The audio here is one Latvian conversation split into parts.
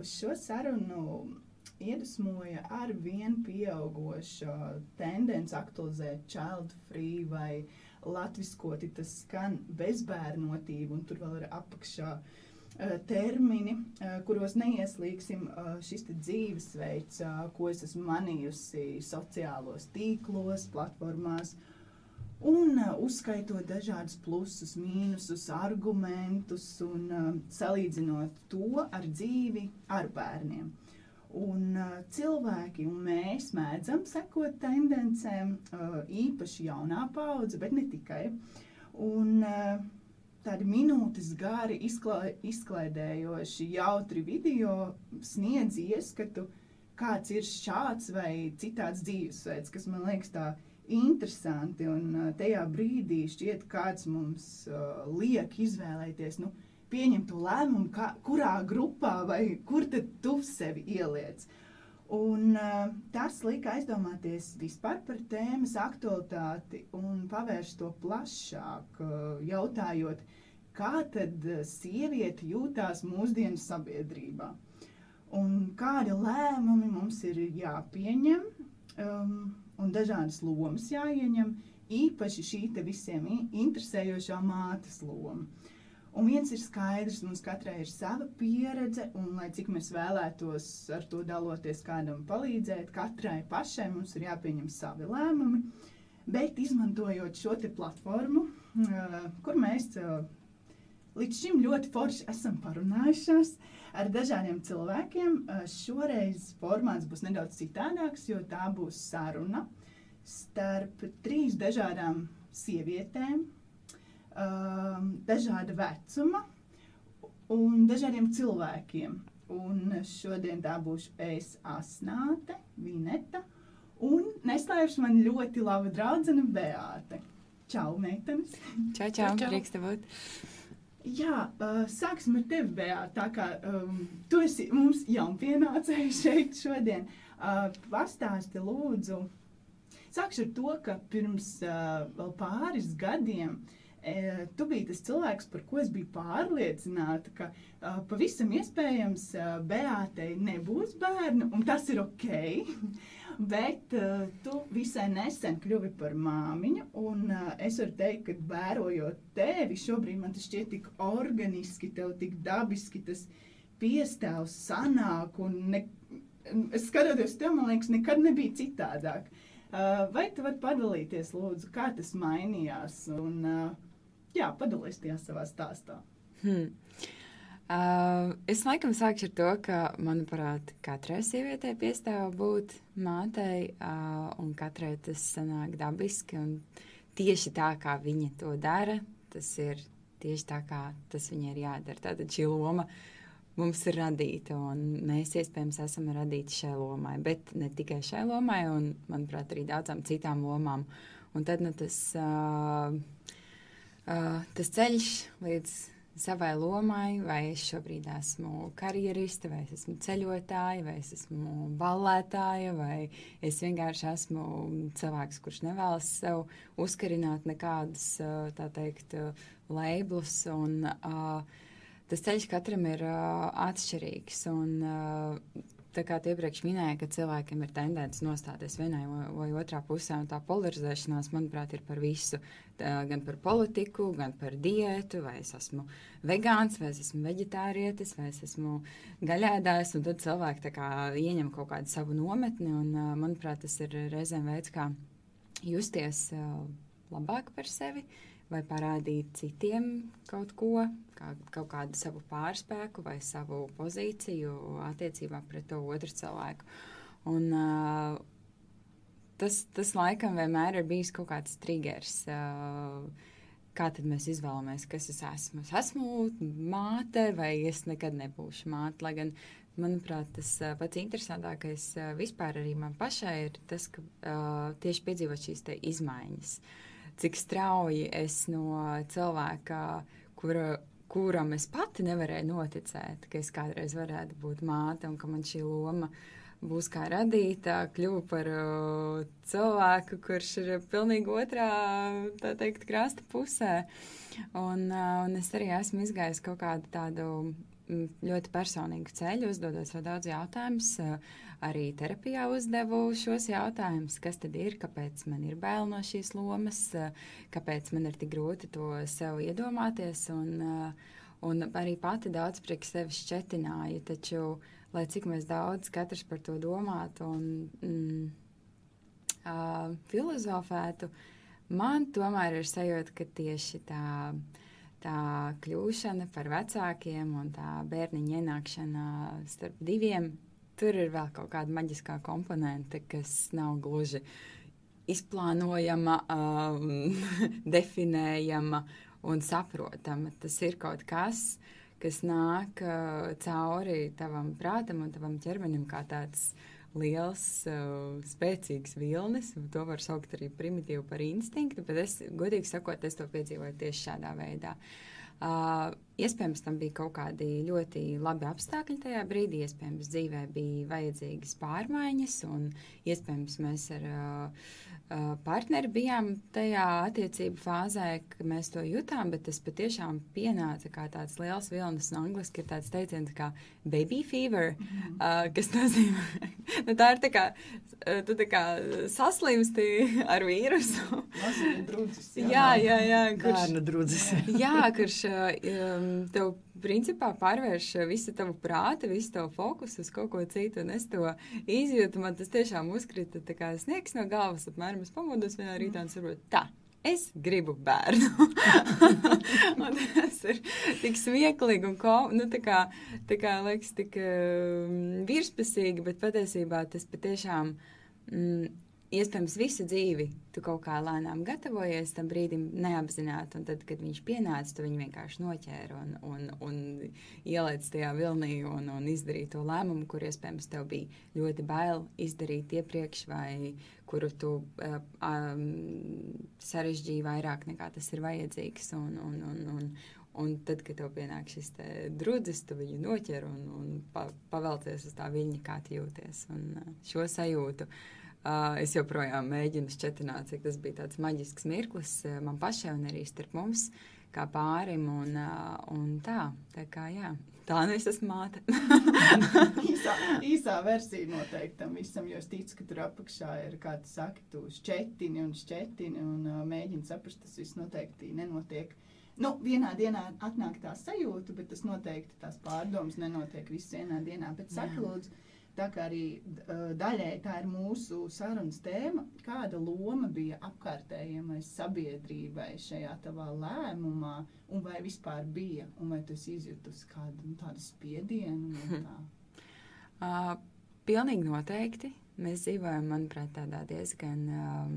šo sarunu iedvesmoja ar vien pieaugoša tendence aktualizēt child free vai latviskoti tas skan bezbērnotību, un tur vēl ir apakšā termini, kuros neieslīgsim šis te dzīvesveids, ko es esmu manījusi sociālos tīklos, platformās, un uzskaitot dažādus plusus, mīnusus, argumentus un salīdzinot to ar dzīvi ar bērniem. Un cilvēki un mēs mēdzam sekot tendencēm, īpaši jaunā paudze, bet ne tikai. Un tādi minūtes gari izklaidējoši jautri video sniedz ieskatu, kāds ir šāds vai citāds dzīvesveids, kas man liekas tā interesanti, un tajā brīdī šķiet kāds mums liek izvēlēties, pieņemt to lēmumu, kurā grupā vai kur tad tu sevi ieliec. Un tas lika aizdomāties vispār par tēmas aktualitāti un pavērst to plašāk, jautājot, kā tad sieviete jūtās mūsdienu sabiedrībā. Un kādi lēmumi mums ir jāpieņem, un dažādas lomas jāieņem, īpaši šī te visiem interesējošā mātes loma. Un viens ir skaidrs, mums katrai ir sava pieredze, un lai cik mēs vēlētos ar to daloties kādam palīdzēt, katrai pašai mums ir jāpieņem savi lēmumi, bet izmantojot šo te platformu, kur mēs līdz šim ļoti forši esam parunājušās ar dažādiem cilvēkiem, šoreiz formāts būs nedaudz citādāks, jo tā būs saruna starp 3 dažādām sievietēm, dažāda vecuma un dažādiem cilvēkiem. Un šodien tā būšu es, Asnāte, Vineta, un neslēpšu man ļoti laba draudzene Beāte. Čau, meitenes! Čau, prieks te būt! Jā, sāksim ar tevi, Beāte, tā kā tu esi mums jaunpienācēji šeit šodien. Pastāsti lūdzu, sākšu ar to, ka pirms vēl pāris gadiem tu biji tas cilvēks, par ko es biju pārliecināta, ka pavisam iespējams Beātei nebūs bērnu, un tas ir ok, bet tu visai nesen kļuvi par māmiņu, un es varu teikt, ka vērojot tevi, šobrīd man tas šķiet tik organiski, tev tik dabiski tas piestāvs sanāk, un es skatoties tev, man liekas, nekad nebija citādāk. Vai tu vari padalīties, lūdzu, kā tas mainījās, un jā, padalies tajā savā stāstā. Es laikam sākšu ar to, ka, manuprāt, katrai sievietei piestāv būt mātei, un katrai tas sanāk dabiski, un tieši tā, kā viņa to dara, tas ir tieši tā, kā tas viņai ir jādara. Tātad šī loma mums ir radīta, un mēs iespējams esam radīti šai lomai, bet ne tikai šai lomai, un, manuprāt, arī daudzām citām lomām. Un tad, tas ceļš līdz savai lomai, vai es šobrīd esmu karjeriste, vai es esmu ceļotāja, vai es esmu ballētāja, vai es vienkārši esmu cilvēks, kurš nevēlas sev uzkarināt nekādus, tā teikt, leiblus, un tas ceļš katram ir atšķirīgs, un tā kā iepriekš minēja, ka cilvēkiem ir tendence nostāties vienai vai otrā pusē, un tā polarizēšanās, manuprāt, ir par visu, gan par politiku, gan par diētu, vai es esmu vegāns, vai es esmu veģetārietis, vai es esmu gaļēdājs, un tad cilvēki tā kā ieņem kaut kādu savu nometni, un, manuprāt, tas ir reizēm veids, kā justies labāk par sevi, vai parādīt citiem kaut ko, kaut kādu savu pārspēku vai savu pozīciju attiecībā pret to otru cilvēku. Un tas laikam vienmēr ir bijis kaut kāds triggers. Kā tad mēs izvēlamies, kas es esmu? Es esmu māte vai es nekad nebūšu māte, lai gan, manuprāt, tas pats interesantākais vispār arī man pašai ir tas, ka tieši piedzīvot šīs te izmaiņas. Cik strauji es no cilvēka, kuram es pati nevarēju noticēt, ka es kādreiz varētu būt māte un ka man šī loma būs kā radīta, kļuvu par cilvēku, kurš ir pilnīgi otrā, tā teikt, krasta pusē. Un es arī esmu izgājis kaut kādu tādu ļoti personīgu ceļu, uzdodot sev daudz jautājumus. Arī terapijā uzdevu šos jautājumus, kas tad ir, kāpēc man ir bail no šīs lomas, kāpēc man ir tik grūti to sev iedomāties. Un arī pati daudz priekš sevi šķetināju, taču, lai cik mēs daudz katrs par to domātu un filozofētu, man tomēr ir sajūta, ka tieši tā kļūšana par vecākiem un tā bērniņa ienākšana starp diviem, tur ir vēl kaut kāda maģiskā komponente, kas nav gluži izplānojama, definējama un saprotama. Tas ir kaut kas, kas nāk cauri tavam prātam un tavam ķermenim kā tāds liels, spēcīgs vilnis. To var saukt arī primitīvu par instinktu, bet es, godīgi sakot, es to piedzīvoju tieši šādā veidā. Iespējams, tam bija kaut kādi ļoti labi apstākļi tajā brīdī, iespējams, dzīvē bija vajadzīgas pārmaiņas, un iespējams, mēs ar partneri bijām tajā attiecību fāzē, ka mēs to jutām, bet tas patiešām pienāca kā tāds liels vilnis, un angliski ir tāds teiciens kā baby fever, kas nozīmē, tā ir tā kā, tu tā kā saslimsti ar vīrusu. Mazliet drudzis. Jā. Bērnu drudzis. Jā, kurš tev principā pārvērš visu tavu prātu, visu tavu fokusu uz kaut ko citu, un es to izjūtu, man tas tiešām uzkrita tā kā sniegs no galvas, apmēram es pamodos vienā rītā un saprotu, es gribu bērnu. Un tas ir tik smieklīgi un tā kā liekas tik virspusīgi, bet patiesībā tas patiešām iespējams visu dzīvi tu kaut kā lēnām gatavojies tam brīdim neapzināti, un tad, kad viņš pienāca, tu viņu vienkārši noķēri un ielēc tajā vilnī un izdarīja to lēmumu, kur iespējams tev bija ļoti bail izdarīt iepriekš, vai kuru tu sarežģīji vairāk nekā tas ir vajadzīgs, un tad, kad tev pienāk šis drudzis, tu viņu noķer un pavelcies uz tā viļņa, kā tu jūties, un šo sajūtu es joprojām mēģinu šķetināt, cik tas bija tāds maģisks mirklis man pašai un arī starp mums, kā pārim, un tā kā jā. Tā nu es esmu māte. īsā versija noteikti tam visam, jo es ticu, ka tur apakšā ir, kā tu saki, tu šķetini un mēģini saprast, tas viss noteikti nenotiek. Nu, vienā dienā atnāk tā sajūta, bet tas noteikti tās pārdomas nenotiek visu vienā dienā, bet saka lūdzu, tā kā arī daļai tā ir mūsu sarunas tēma, kāda loma bija apkārtējiem vai sabiedrībai šajā tavā lēmumā, un vai vispār bija, un vai tu esi izjutusi kādu tādu spiedienu? Pilnīgi noteikti. Mēs dzīvojam, manuprāt, tādā diezgan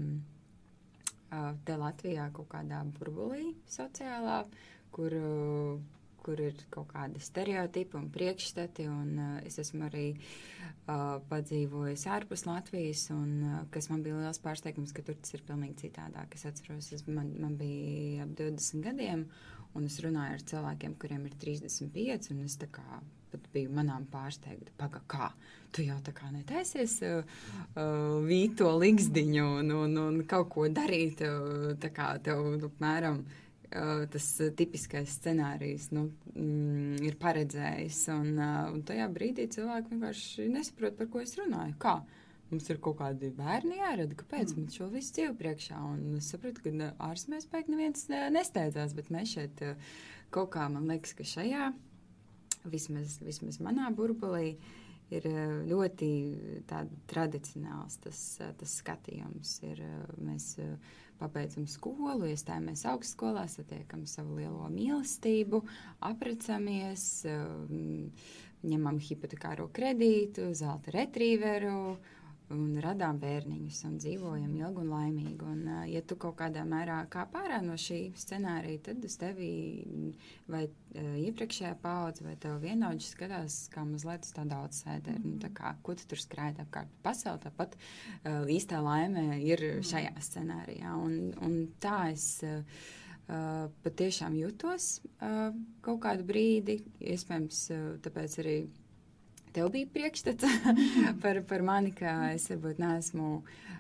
te Latvijā kaut kādā burbulī sociālā, kur ir kaut kādi stereotipi un priekšstati, un es esmu arī padzīvojis ārpus Latvijas, un kas man bija liels pārsteigums, ka tur tas ir pilnīgi citādāk. Es atceros, man bija ap 20 gadiem, un es runāju ar cilvēkiem, kuriem ir 35, un es tā kā pat biju manām pārsteigta. Kā? Tu jau tā kā netaisies vīt to ligzdiņu un kaut ko darīt, tā kā tev, apmēram, tas tipiskais scenārijs ir paredzējis, un tajā brīdī cilvēki vienkārši nesaprot, par ko es runāju. Kā? Mums ir kaut kādi bērni jārada, kāpēc mums šo visu dzīvi priekšā, un es sapratu, ka ārzemēs pēc neviens nesteidzās, bet mēs šeit kaut kā, man liekas, ka šajā, vismaz manā burbulī, ir ļoti tradicionāls tas skatījums. Mēs pabeidzam skolu, iestājamies augstskolā, satiekam savu lielo mīlestību, aprecamies, ņemam hipotekāro kredītu, zelta retrīveru un radām bērniņus un dzīvojam ilgi un laimīgi. Un, ja tu kaut kādā mērā kāp ārā no šī scenārija, tad uz tevi vai iepriekšējā paudze vai tev vienaudži skatās kā mazliet uz tādu outsideru. Nu, tā kā, ko tu tur skraidi apkārt pa pasauli, tāpat īstā laime ir šajā scenārijā. Un tā es patiešām jutos kaut kādu brīdi, iespējams, tāpēc arī tev bija priekšstats par mani, ka es varbūt neesmu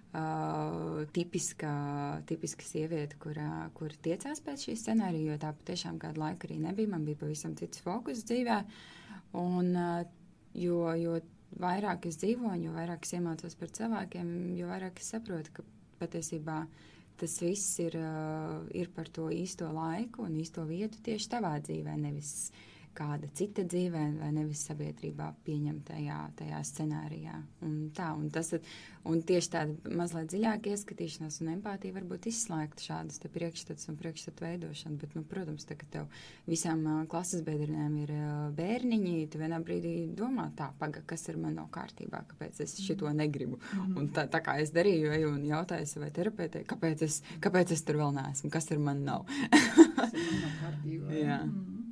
tipiska sieviete, kur tiecās pēc šī scenārija, jo tā patiešām kādu laiku arī nebija. Man bija pavisam cits fokus dzīvē. Un, jo vairāk es dzīvoju, jo vairāk es iemācos par cilvēkiem, jo vairāk es saprotu, ka patiesībā tas viss ir par to īsto laiku un īsto vietu tieši tavā dzīvē, nevis kāda cita dzīvē, vai nevis sabiedrībā pieņemtajā scenārijā. Un tieši tāda mazliet dziļāka ieskatīšanās un empātija varbūt izslēgt šādas te priekšstats un priekšstatu veidošanu, bet, protams, tā, ka tev visām klases biedrinēm ir bērniņi, tu vienā brīdī domā kas ir man nav kārtībā, kāpēc es šito negribu. Un tā kā es darīju, eju un jautāju savai terapeitei, kāpēc es tur vēl neesmu, kas ir man nav. Kas ir man nav kārtībā. Jā.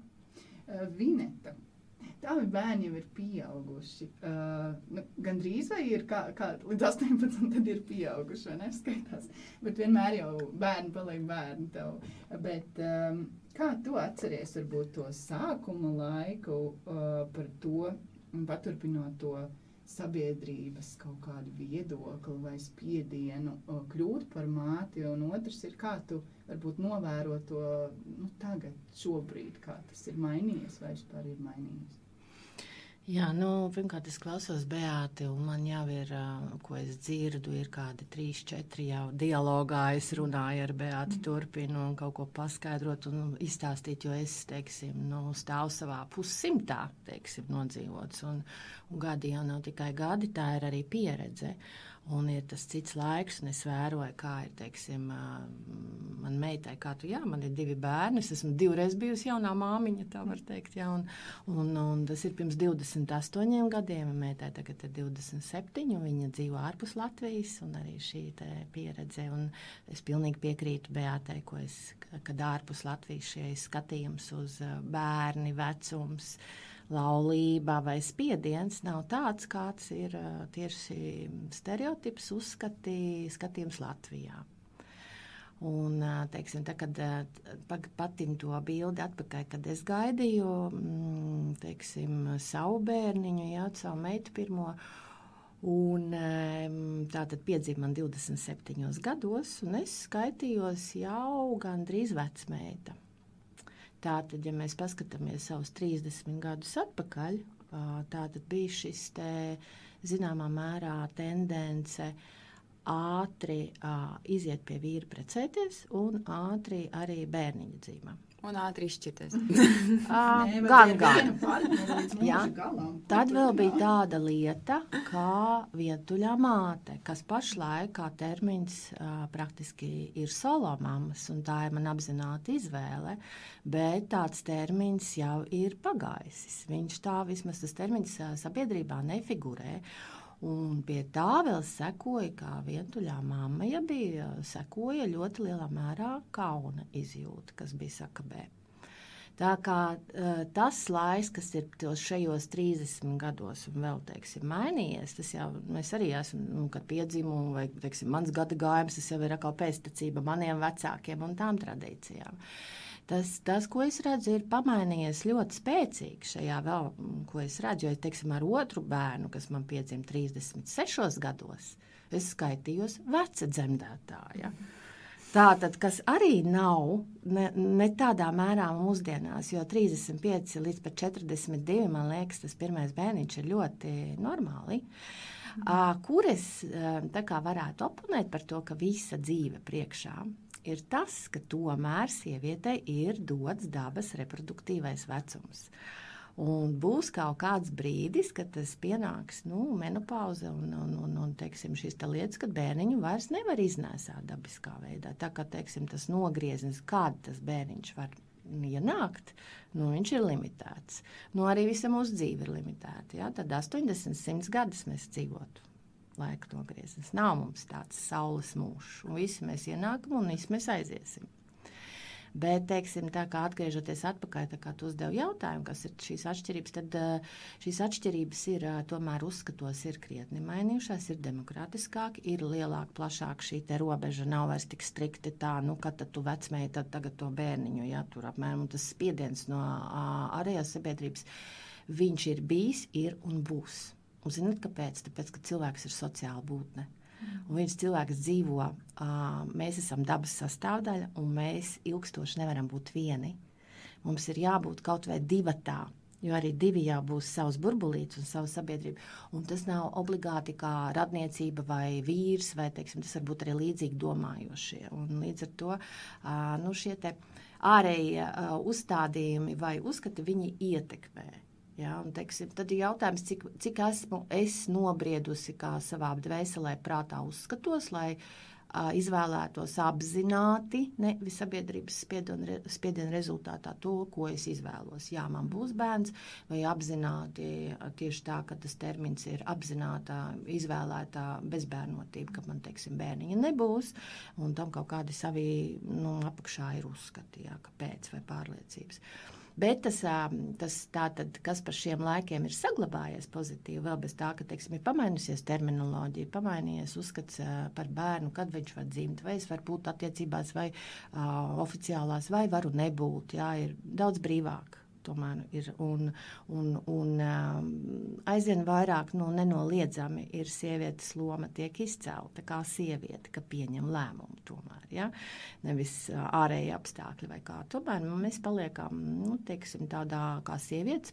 Vineta, tavi bērni jau ir pieauguši. Gandrīz vai ir kā līdz 18 tad ir pieauguši, vai neskaitās? Bet vienmēr jau bērni paliek bērni tev. Bet kā tu atceries varbūt to sākuma laiku par to, paturpinot to sabiedrības kaut kādu viedokli vai spiedienu kļūt par māti, un otrs ir, kā tu varbūt novēro to tagad, šobrīd, kā tas ir mainījies vai vispār ir mainījies? Jā, pirmkārt es klausos Beāti, un man jau ir, ko es dzirdu, ir kādi 3-4 jau dialogā, es runāju ar Beāti, turpinu un kaut ko paskaidrot un izstāstīt, jo es, stāvu savā pussimtā, nodzīvots, un gadi jau nav tikai gadi, tā ir arī pieredze. Un ir tas cits laiks, un es vēroju, kā ir, man meitai, man ir 2 bērni, es esmu 2 reiz bijusi jaunā māmiņa, tā var teikt, jā, un tas ir pirms 28 gadiem, meitai tagad ir 27, un viņa dzīvo ārpus Latvijas, un arī šī te pieredze, un es pilnīgi piekrītu Beātai, kad ārpus Latvijas šie skatījums uz bērni, vecums, laulība vai spiediens nav tāds, kāds ir tieši stereotips skatījums Latvijā. Un, kad patim to bildi atpakaļ, kad es gaidīju, savu bērniņu, savu meitu pirmo, un tātad piedzima man 27 gados, un es skaitījos jau gandrīz vecmeita. Tātad, ja mēs paskatāmies savus 30 gadus atpakaļ, tātad bija šis zināmā mērā tendence ātri iziet pie vīra precēties un ātri arī bērniņa dzīvē. Un ātri izšķirties. Gan. Jā. Tad vēl bija tāda lieta, kā vientuļā māte, kas pašlaik kā termins praktiski ir solomammas, un tā ir man apzināta izvēle, bet tāds termins jau ir pagaisis. Viņš tā vismaz tas termins sabiedrībā nefigurē. Un pie tā vēl sekoja, kā vientuļā mamma, sekoja ļoti lielā mērā kauna izjūta, kas bija sakabē. Tā kā tas laiks, kas ir šajos 30 gados un vēl, mainījies, tas jau, mēs arī esam, kad piedzimu, vai, mans gada gājums, tas jau ir atkal pēctecība maniem vecākiem un tām tradīcijām. Tas, ko es redzu, ir pamainījies ļoti spēcīgi šajā vēl, ko es redzu, jo, ar otru bērnu, kas man piedzima 36 gados, es skaitījos veca dzemdētāja. Tātad, kas arī nav ne tādā mērā mūsdienās, jo 35 līdz pat 42, man liekas, tas pirmais bērniņš ir ļoti normāli, kur es tā kā varētu oponēt par to, ka visa dzīve priekšā ir tas, ka tomēr sievietei ir dots dabas reproduktīvais vecums. Un būs kaut kāds brīdis, kad tas pienāks, menopauze un šīs lietas, kad bērniņu vairs nevar iznēsāt dabiskā veidā. Tā kā, tas nogrieznis, kāda tas bērniņš var ienākt, viņš ir limitēts. Arī visa mūsu dzīve ir limitēta. Ja? Tad 80-100 gadus mēs dzīvotu. Laika nogrieznis. Nav mums tāds saules mūžs. Un visi mēs ienākam un visi mēs aiziesim. Bet, tā kā atgriežoties atpakaļ, tā kā tu uzdevi jautājumu, kas ir šīs atšķirības, tad šīs atšķirības ir, tomēr uzskatos, ir krietni mainījušās, ir demokrātiskāk, ir lielāk, plašāk šī te robeža, nav vairs tik strikti tā, kad tad tu vecmeita, tad tagad to bērniņu, tur apmēram, un tas spiediens no ārējās sabiedrības, viņš ir bijis, ir un būs. Un zināt, kāpēc? Tāpēc, ka cilvēks ir sociāla būtne. Un viens cilvēks dzīvo, mēs esam dabas sastāvdaļa, un mēs ilgstoši nevaram būt vieni. Mums ir jābūt kaut vai divatā, Jo arī 2 jau būs savs burbulīts un savu sabiedrību. Un tas nav obligāti kā radniecība vai vīrs, vai, teiksim, tas var būt arī līdzīgi domājošie. Un līdz ar to šie te ārējie uzstādījumi vai uzskati, viņi ietekmē. Ja, un, teiksim, tad ir jautājums, cik esmu es nobriedusi kā savā dvēselē prātā uzskatos, lai izvēlētos apzināti, nevis sabiedrības spiediena rezultātā to, ko es izvēlos. Jā, man būs bērns, vai apzināti tieši tā, ka tas termins ir apzinātā, izvēlētā bezbērnotība, ka man, teiksim, bērniņa nebūs, un tam kaut kādi savi, apakšā ir uzskati, jā, kāpēc vai pārliecības. Bet tas tātad, kas par šiem laikiem ir saglabājies pozitīvi, vēl bez tā, ka, teiksim, ir pamainījusies terminoloģija, pamainījies uzskats par bērnu, kad viņš var dzimt, vai es varu būt attiecībās, vai oficiālās, vai varu nebūt, jā, ir daudz brīvāk. Tomēr ir, un aizvien vairāk nenoliedzami ir sievietes loma tiek izcelta kā sieviete, ka pieņem lēmumu tomēr, ja? Nevis ārēji apstākļi vai kā. Tomēr mēs paliekam, teiksim, tādā kā sievietes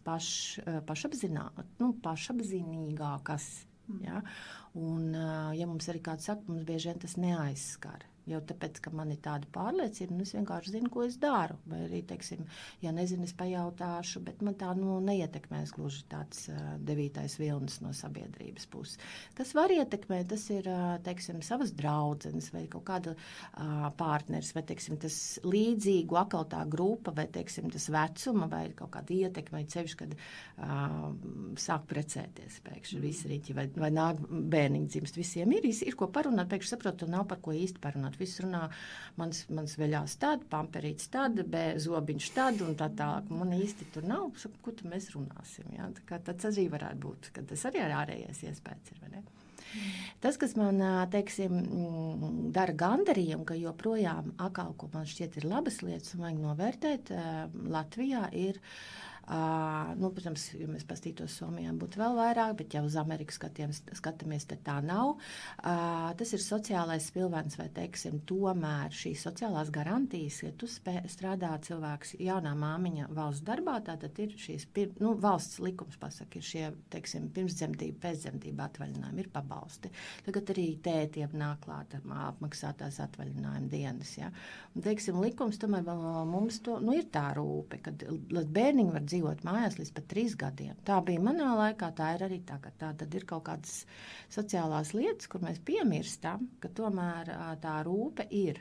pašapzinīgākas, ja? Un, ja mums arī kāds saka, mums bieži vien tas neaizskar. Jau tāpēc, ka man ir tāda pārliecība, es vienkārši zinu, ko es daru. Vai arī, teiksim, ja nezinu, es pajautāšu, bet man tā neietekmēs gluži tāds 9. vilnis no sabiedrības puses. Kas var ietekmēt, tas ir, teiksim, savas draudzenes vai kaut kāda partneris, vai, teiksim, tas līdzīgu atkal tā grupa, vai, teiksim, tas vecuma, vai kaut kāda ietekme, vai cevišķi, kad sāk precēties pēkšņi visi riņķi, vai nāk bērniņi dzimst. Visiem ir ko parunāt, pēkšņi saprotu, nav par ko īsti parunāt. Viss runā, mans veļās tad, pamperīts tad, zobiņš tad un tā tālāk. Man īsti tur nav, saku, ko tad mēs runāsim. Ja? Tā kā tāds arī varētu būt, ka tas arī ārējais iespējas ir, vai ne? Tas, kas man, teiksim, dara gandarījumu, ka joprojām atkal, ko man šķiet ir labas lietas un vajag novērtēt, Latvijā ir protams, ja mēs pastītos Somijā, būtu vēl vairāk, bet ja uz Ameriku skatāmies, tad tā nav. Tas ir sociālais spilvens, vai, teiksim, tomēr šīs sociālās garantijas, ja tu strādā cilvēks jaunā māmiņa valsts darbā, tātad ir šīs, valsts likums pasaka, ir šie, teiksim, pirmsdzemdība, pēcdzemdība atvaļinājumi, ir pabalsti. Tagad arī tētiem nāk klāt apmaksātās atvaļinājuma dienas, ja. Un, teiksim, likums tomēr mums to, ir tā rūpe, kad bērniņi var dzīvot mājās līdz pat 3 gadiem. Tā bija manā laikā, tā ir arī tagad. Tā tad ir kaut kādas sociālās lietas, kur mēs piemirstam, ka tomēr tā rūpe ir,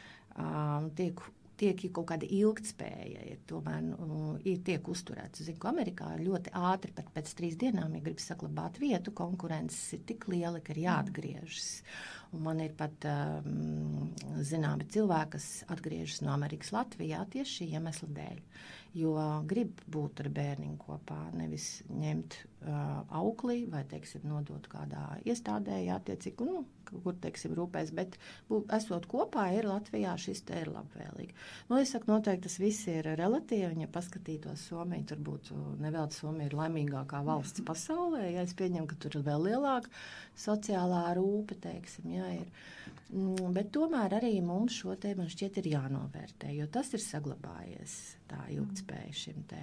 tiek kaut kāda ilgtspēja, tiek uzturēts. Zinu, ka Amerikā ļoti ātri, pat pēc 3 dienām, ja grib saglabāt vietu, konkurences ir tik liela, ka ir jāatgriežas. Un man ir pat zināmi cilvēki, kas atgriežas no Amerikas Latvijā tieši šī iemesla dēļ. Jo grib būt ar bērniņu kopā, nevis ņemt auklī vai, teiksim, nodot kādā iestādē, attiecīgi, kur, teiksim, rūpēs, bet esot kopā ir Latvijā, šis te ir labvēlīgi. Es saku, noteikti tas viss ir relatīvi, un ja paskatītos Somiju, tur būtu nevēlti Somija ir laimīgākā valsts pasaulē, ja es pieņemu, ka tur ir vēl lielāka sociālā rūpe, teiksim, ir. Bet tomēr arī mums šo te, man šķiet, ir jānovērtē, jo tas ir saglabājies tā ilgtspēja šim te.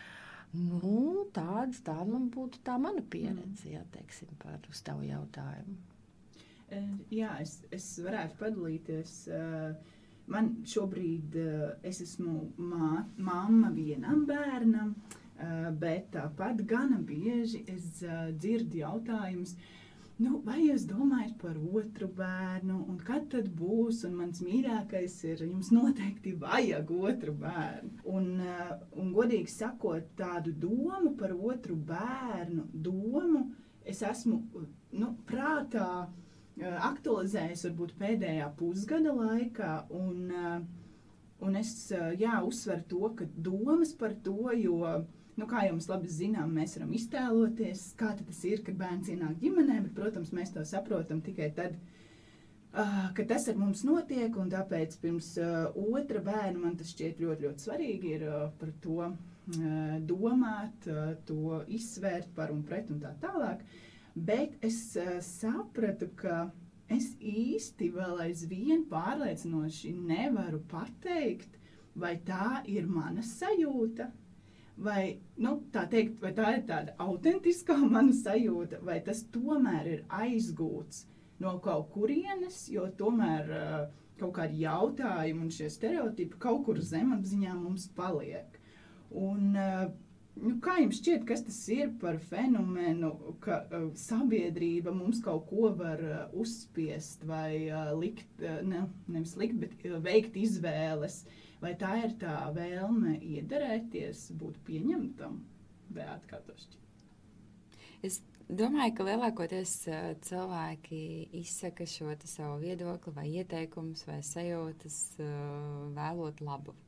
Tā man būtu tā mana pieredze, teiksim, par uz tavu jautājumu. Jā, es varētu padalīties. Man šobrīd, es esmu mamma vienam bērnam, bet tāpat gana bieži es dzirdu jautājumus, vai jūs domājat par otru bērnu, un kad tad būs, un mans mīļākais ir, jums noteikti vajag otru bērnu. Un godīgi sakot, tādu domu par otru bērnu, es esmu, prātā aktualizējis varbūt pēdējā pusgada laikā, un es, uzsveru to, ka domas par to, jo, kā jau mums labi zinām, mēs varam iztēloties, kā tas ir, kad bērns ienāk ģimenē, bet, protams, mēs to saprotam tikai tad, ka tas ar mums notiek, un tāpēc pirms otra bērna man tas šķiet ļoti, ļoti svarīgi ir par to domāt, to izsvērt par un pret un tā tālāk. Bet es sapratu, ka es īsti vēl aizvien pārliecinoši nevaru pateikt, vai tā ir mana sajūta, vai, tā teikt, vai tā ir tāda autentiskā mana sajūta, vai tas tomēr ir aizgūts no kaut kurienes, jo tomēr kaut kādi jautājumi un šie stereotipi kaut kur zemapziņā mums paliek. Un kā jums šķiet, kas tas ir par fenomenu, ka sabiedrība mums kaut ko var uzspiest vai likt, nevis likt, bet veikt izvēles? Vai tā ir tā vēlme iederēties, būt pieņemtam? Beāta, kā to šķiet? Es domāju, ka lielākoties cilvēki izsaka šo savu viedokli vai ieteikumus vai sajūtas vēlot labu.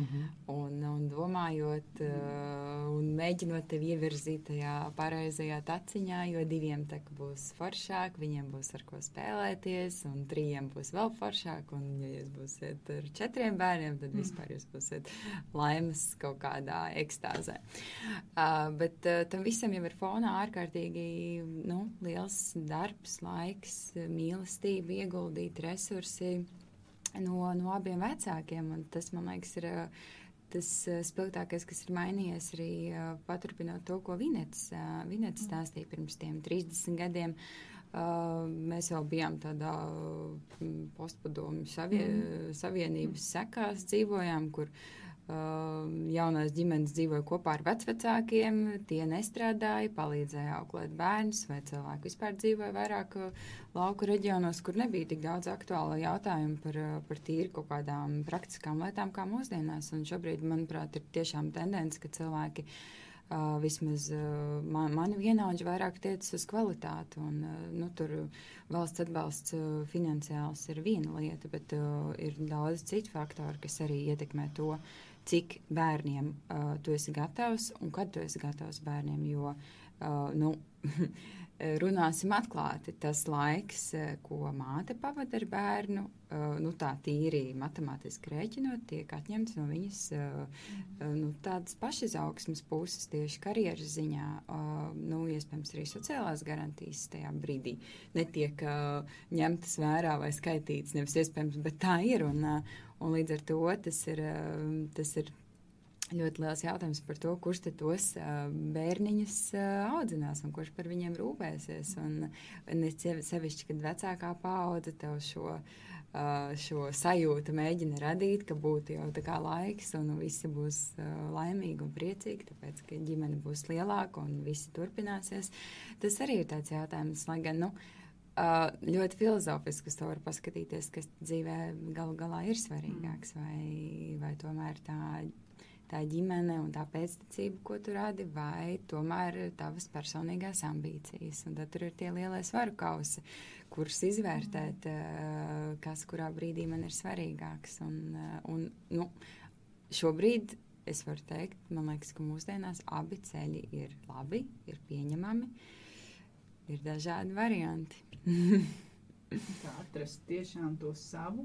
Un domājot un mēģinot tevi ievirzīt tajā pareizajā taciņā, jo 2 būs foršāk, viņiem būs ar ko spēlēties, un 3 būs vēl foršāk, un ja jūs būsiet ar 4 bērniem, tad vispār jūs būsiet laimes kaut kādā ekstāzē. Bet tam visam jau ir fonā ārkārtīgi liels darbs, laiks, mīlestība, ieguldīt resursi no abiem vecākiem, un tas, man liekas, ir tas spilgtākais, kas ir mainījies arī paturpinot to, ko Vineta stāstīja pirms tiem 30 gadiem. Mēs jau bijām tādā postpadomju savienības sekās dzīvojām, kur jaunās ģimenes dzīvoja kopā ar vecvecākiem, tie nestrādāja, palīdzēja auklēt bērnus, vai cilvēki vispār dzīvoja vairāk lauku reģionos, kur nebija tik daudz aktuālo jautājumu par tīri kaut kādām praktiskām lietām kā mūsdienās. Un šobrīd, manuprāt, ir tiešām tendence, ka cilvēki vismaz mani vienaudži vairāk tiecas uz kvalitāti, un tur valsts atbalsts finansiāls ir viena lieta, bet ir daudz citu faktoru, kas arī ietekmē to, cik bērniem tu esi gatavs un kad tu esi gatavs bērniem, jo, runāsim atklāti, tas laiks, ko māte pavada ar bērnu, tā tīri matemātiski rēķinot, tiek atņemts no viņas tādas pašizaugsmes puses tieši karjeras ziņā, iespējams arī sociālās garantijas tajā brīdī netiek ņemtas vērā vai skaitītas, nevis iespējams, bet tā ir, un līdz ar to tas ir ļoti liels jautājums par to, kurš te tos bērniņus audzinās un kurš par viņiem rūpēsies. Un sevišķi, kad vecākā paudze tev šo sajūtu mēģina radīt, ka būtu jau tā kā laiks un visi būs laimīgi un priecīgi, tāpēc, ka ģimene būs lielāka un visi turpināsies. Tas arī ir tāds jautājums, lai gan, ļoti filozofiski uz to var paskatīties, kas dzīvē galu galā ir svarīgāks, vai tomēr tā ģimene un tā pēctecība, ko tu radi, vai tomēr tavas personīgās ambīcijas. Un tad tur ir tie lielie svaru kausi, kurus izvērtēt, kas kurā brīdī man ir svarīgāks. Un šobrīd es varu teikt, man liekas, ka mūsdienās abi ceļi ir labi, ir pieņemami, ir dažādi varianti. Kā atrast tiešām to savu.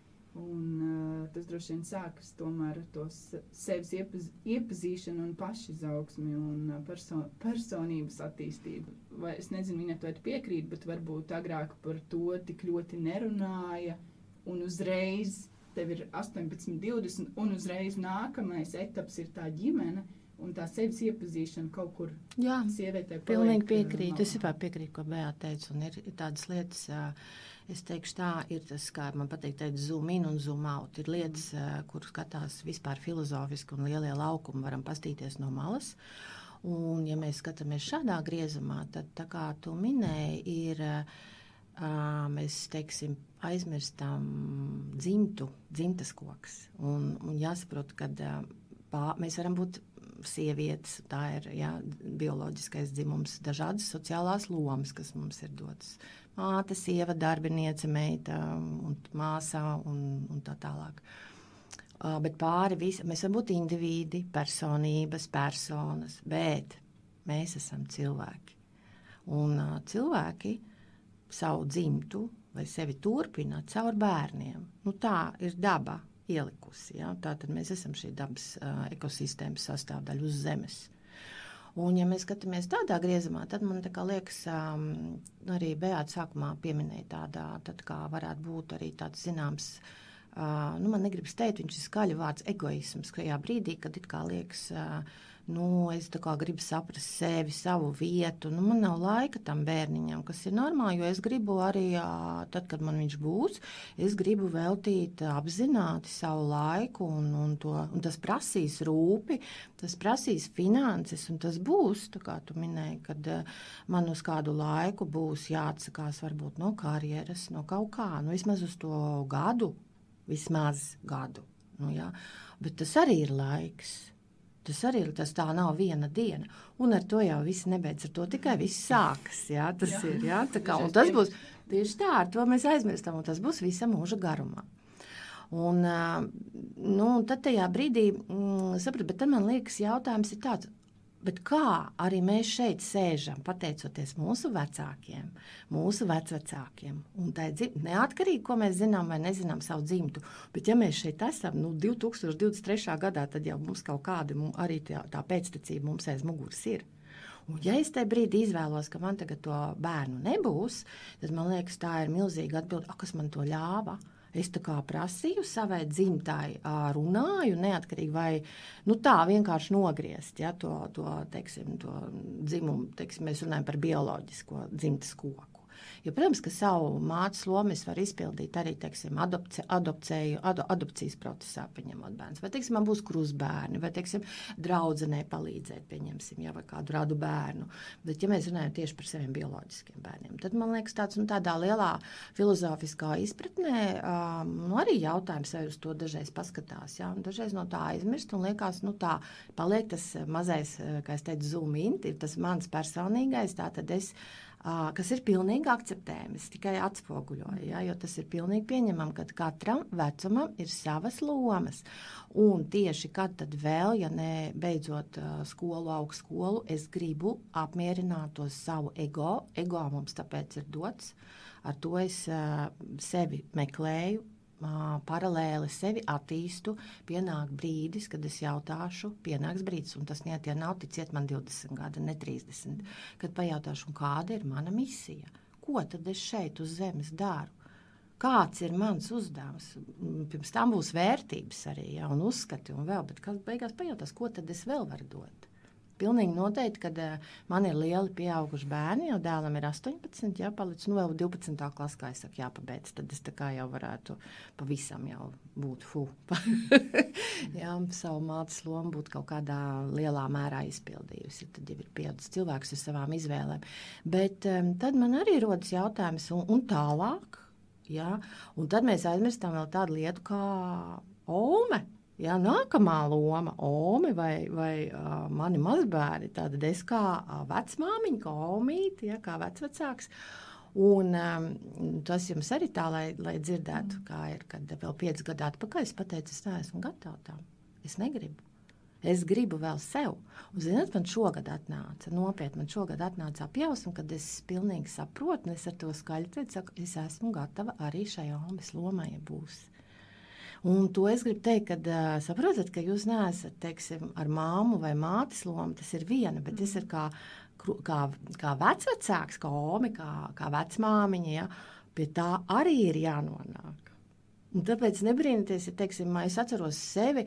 Un tas droši vien sākas tomēr ar to sevis iepazīšanu un pašizaugsmi un personības attīstību. Vai es nezinu, viņa to piekrīt, bet varbūt agrāk par to tik ļoti nerunāja un uzreiz tev ir 18, 20 un uzreiz nākamais etaps ir tā ģimene un tā sevis iepazīšana kaut kur sievietē paliek. Pilnīgi piekrītu. Es vispār piekrītu, ko Beāta teica, un ir tādas lietas. Es teikšu tā, ir tas, kā man patīk teikt, zoom in un zoom out. Ir lietas, kur skatās vispār filozofiski un lielie laukumi varam pastīties no malas. Un, ja mēs skatāmies šādā griezumā, tad, tā kā tu minēji, mēs, teiksim, aizmirstam dzimtas koks. Un jāsaprot, ka mēs varam būt sievietes, tā ir bioloģiskais dzimums, dažādas sociālās lomas, kas mums ir dotas. Māte, sieva, darbiniece, meita un māsā un tā tālāk. Bet pāri visi, mēs varam būt individi, personības, personas, bet mēs esam cilvēki. Un cilvēki savu dzimtu vai sevi turpina caur bērniem. Tā ir daba ielikusi. Tātad mēs esam šī dabas ekosistēmas sastāvdaļa uz zemes. Un, ja mēs skatāmies tādā griezumā, tad man tā kā liekas, arī Beāta sākumā pieminēja tad kā varētu būt arī tāds zināms, man negribas teikt, viņš ir skaļu vārds egoisms, kajā brīdī, kad it kā liekas, es tā kā gribu saprast sevi, savu vietu, man nav laika tam bērniņam, kas ir normāli, jo es gribu arī, tad, kad man viņš būs, es gribu veltīt apzināti savu laiku, un tas prasīs rūpi, tas prasīs finanses, un tas būs, tā kā tu minēji, kad man uz kādu laiku būs jāatsakās varbūt no karjeras, no kaut kā, vismaz uz to gadu, bet tas arī ir laiks. Tas tā nav viena diena. Un ar to jau viss nebeidz, ar to tikai viss sākas. Un tas būs tieši tā, ar to mēs aizmirstam, un tas būs visa mūža garumā. Un tad tajā brīdī, sapratu, bet tad man liekas jautājums ir tāds, bet kā arī mēs šeit sēžam, pateicoties mūsu vecākiem, mūsu vecvecākiem, un tā ir neatkarīgi, ko mēs zinām vai nezinām savu dzimtu, bet ja mēs šeit esam, 2023. gadā, tad jau mums kaut kāda arī tā pēctecība mums aiz muguras ir. Un ja es tajā brīdī izvēlos, ka man tagad to bērnu nebūs, tad man liekas, tā ir milzīga atbilde, kas man to ļāva. Es tā kā prasīju savai dzimtai, runāju neatkarīgi vai, tā vienkārši nogriezt, to dzimumu, mēs runājam par bioloģisko dzimtas koku. Jo, protams, ka savu mātes lomu es varu izpildīt arī, adopcijas procesā pieņemot bērns. Vai, man būs krustbērni, vai, draudzenei palīdzēt, pieņemsim, vai kādu radu bērnu. Bet, ja mēs runājam tieši par saviem bioloģiskiem bērniem, tad, man liekas, tādā lielā filozofiskā izpratnē, arī jautājums, vai uz to dažreiz paskatās, un dažreiz no tā aizmirst, un liekas, tā paliek tas mazais, kā es teicu, zoom in, ir tas mans personīgais, tātad es, kas ir pilnīgi akceptējams, tikai atspoguļoju, jo tas ir pilnīgi pieņemam, ka katram vecumam ir savas lomas. Un tieši kad tad vēl, ja ne beidzot augstskolu, es gribu apmierināt to savu ego mums tāpēc ir dots, ar to es sevi meklēju, paralēli sevi attīstu, pienāk brīdis, kad es jautāšu, pienāks brīdis, un tas nav ticiet man 20 gadi, ne 30, kad pajautāšu, kāda ir mana misija, ko tad es šeit uz zemes daru, kāds ir mans uzdevums, pirms tam būs vērtības arī, un uzskati un vēl, bet kas beigās pajautās, ko tad es vēl varu dot. Pilnīgi noteikti, kad man ir lieli pieauguši bērni, jau dēlam ir 18, palic, vēl 12. klasē, kā es saku, jāpabeidz, tad es tā kā jau varētu pavisam jau būt savu mātes lomu būt kaut kādā lielā mērā izpildījusi, tad jau ir pieaudzis cilvēks ar savām izvēlēm. Bet tad man arī rodas jautājums, un tālāk, un tad mēs aizmirstam vēl tādu lietu kā Olme. Nākamā loma, Omi vai mani mazbērni, tad es kā vecmāmiņa, kā Omīte, kā vecvecāks. Un tas jums arī tā, lai dzirdētu, kā ir, kad vēl 5 gadu atpakaļ es pateicu, es neesmu gatava tam. Es negribu. Es gribu vēl sev. Un, zināt, man šogad atnāca apjausma, kad es pilnīgi saprotu, un es ar to skaļi teicu, es esmu gatava arī šai Omis lomai būs. Un to es gribu teikt, kad saprotat, ka jūs neesat, ar māmu vai mātes lomu, tas ir viena, bet tas ir kā vecvecāks, kā Omi, kā vecmāmiņa, pie tā arī ir jānonāk. Un tāpēc nebrīnieties, es atceros sevi,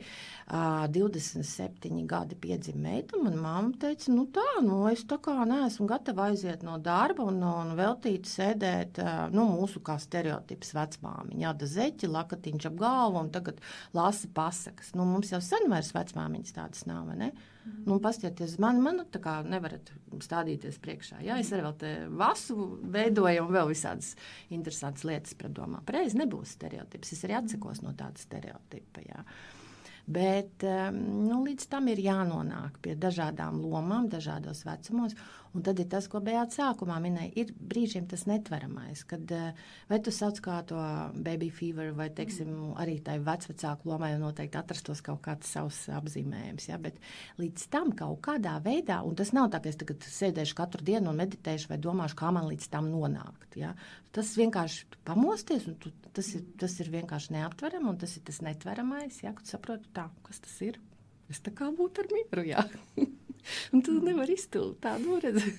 27 gadi piedzima meita, un mamma teica, es tā kā neesmu gatava aiziet no darba un veltīt sēdēt, mūsu kā stereotips vecmāmiņa, jāda zeķi, lakatiņš ap galvu, un tagad lasa pasakas. Mums jau sen vairs vecmāmiņas tādas nav, vai ne? Pastieties, man tā kā nevarat stādīties priekšā. Es arī vēl te vasu veidoju un vēl visādas interesantas lietas predomā. Pareizi nebūs stereotips, es arī atsakos no tāda stereotipa, Bet līdz tam ir jānonāk pie dažādām lomām, dažādos vecumos, un tad ir tas, ko Beāta sākumā minēja, ir brīžiem tas netveramais, kad vai tu sauc kā to baby fever, vai, arī tai vecvecāku lomai noteikti atrastos kaut kāds savs apzīmējums, bet līdz tam kaut kādā veidā, un tas nav tā, ka es tagad sēdēšu katru dienu un meditēšu vai domāšu, kā man līdz tam nonākt, Tas vienkārši pamosties, un tas ir vienkārši neaptveram, un tas ir tas netveramais, kad saprotu tā, kas tas ir. Es tā kā būtu ar mieru, Un tu nevari iztult tādu redzi.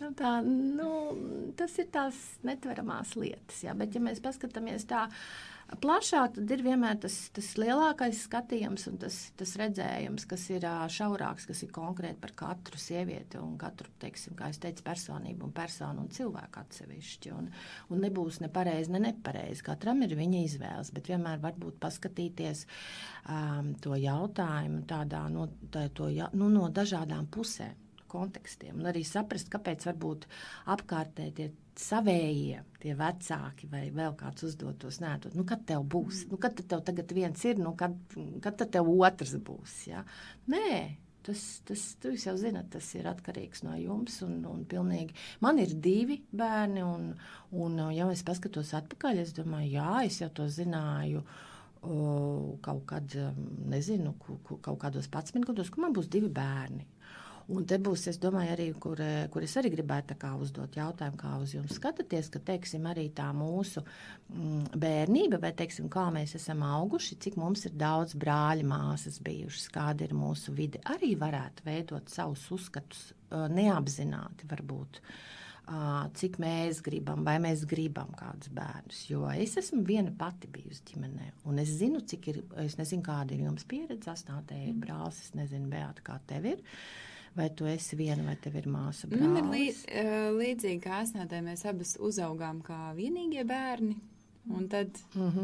Tas ir tās netveramās lietas, Bet ja mēs paskatāmies tā, Plašāk tad ir vienmēr tas lielākais skatījums un tas redzējums, kas ir šaurāks, kas ir konkrēti par katru sievieti un katru, teiksim, kā es teicu, personību un personu un cilvēku atsevišķi. Un nebūs ne pareizi, ne nepareizi. Katram ir viņa izvēles, bet vienmēr varbūt paskatīties to jautājumu tādā, no dažādām pusēm, kontekstiem. Un arī saprast, kāpēc varbūt apkārtē tie savējie, tie vecāki vai vēl kāds uzdotos, kad tev būs, kad tev tagad viens ir, kad tad tev otrs būs, ja? Nē, jūs jau zināt, tas ir atkarīgs no jums un pilnīgi. Man ir 2 bērni un ja es paskatos atpakaļ, es domāju, jā, es jau to zināju kaut kad, nezinu, kaut kādos 11 gados, ka man būs 2 bērni. Un te būs, es domāju, arī, kur es arī gribētu uzdot jautājumu, kā uz jums skatāties, ka, teiksim, arī tā mūsu bērnība, vai, teiksim, kā mēs esam auguši, cik mums ir daudz brāļi, māsas bijušas, kāda ir mūsu vide, arī varētu veidot savus uzskatus neapzināti, varbūt, cik mēs gribam, vai mēs gribam kādus bērnus, jo es esmu viena pati bijusi ģimenē, un es zinu, cik ir, es nezinu, kāda ir jums pieredze, Asnātei ir brālis, es nezinu, Beāta, kā tev ir. Vai tu esi viena, vai tev ir māsa brālis? Man ir līdzīgi kā Asnātei, mēs abas uzaugām kā vienīgie bērni. Un tad,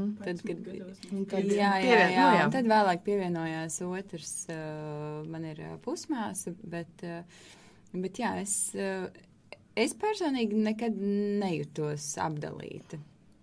tad vēlāk pievienojās otrs, man ir pusmāsa, bet jā, es personīgi nekad nejutos apdalīta.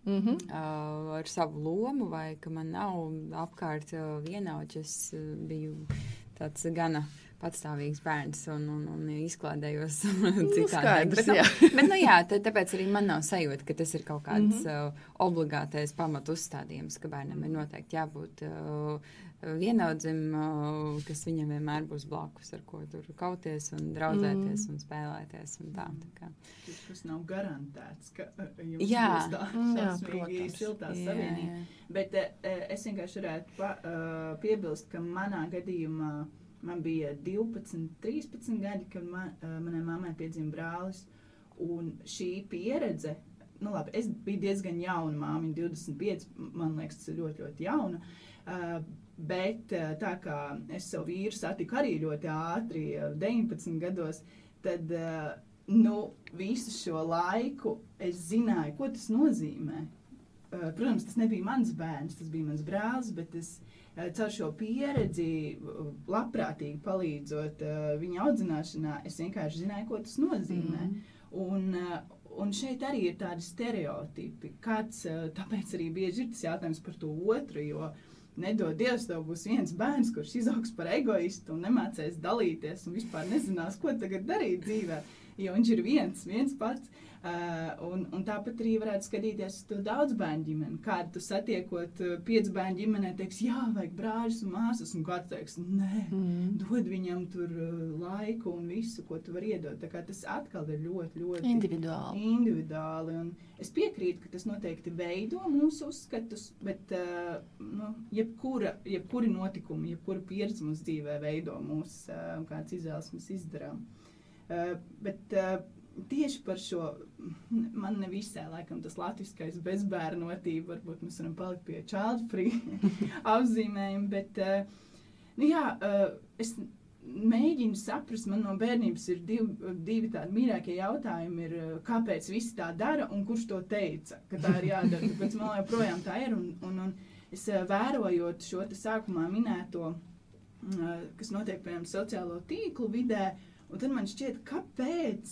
Ar savu lomu, vai ka man nav apkārt vienauķi, es biju tāds gana patstāvīgs bērns un izklādējos citādi. Bet tāpēc arī man nav sajūta, ka tas ir kaut kāds obligātais pamatu uzstādījums, ka bērnam ir noteikti jābūt vienaudzim, kas viņam vienmēr būs blakus, ar ko tur kauties un draudzēties un spēlēties un tā. Tas nav garantēts, ka jums būs tā šausmīgi siltā savienība. Bet es vienkārši varētu piebilst, ka manā gadījumā man bija 12, 13 gadi, kad manai mammai piedzima brālis, un šī pieredze, es biju diezgan jauna māmiņa, 25, man liekas, tas ir ļoti, ļoti jauna, bet tā kā es savu vīru satiku arī ļoti ātri, 19 gados, tad, visu šo laiku es zināju, ko tas nozīmē. Protams, tas nebija mans bērns, tas bija mans brālis, bet es caur šo pieredzi, labprātīgi palīdzot viņa audzināšanā, es vienkārši zināju, ko tas nozīmē. Un šeit arī ir tādi stereotipi. Tāpēc arī bieži ir tas jautājums par to otru, jo nedod Dievs, tev būs viens bērns, kurš izaugs par egoistu un nemācēs dalīties un vispār nezinās, ko tagad darīt dzīvē, jo viņš ir viens pats. Un tāpat arī varētu skatīties to daudz bērnu ģimeni. Kādu tu satiekot 5 bērnu ģimenē, teiks, jā, vajag brāļus un māsas, un kāds teiks, nē, dod viņam tur laiku un visu, ko tu vari iedot. Tā kā tas atkal ir ļoti, ļoti individuāli. Un es piekrītu, ka tas noteikti veido mūsu uzskatus, bet jebkuri notikumi, jebkura pieredze mūsu dzīvē veido mūs, kāds izvēles mēs izdarām. Bet tieši par šo, man nevisai, laikam, tas latviskais bezbērnotība, varbūt mēs varam palikt pie child free apzīmējuma, bet, es mēģinu saprast, man no bērnības ir divi tādi mīļākie jautājumi, ir, kāpēc visi tā dara un kurš to teica, ka tā ir jādara, tāpēc man joprojām tā ir, un es vērojot šo te sākumā minēto, kas notiek, piemēram, sociālo tīklu vidē, un tad man šķiet, kāpēc,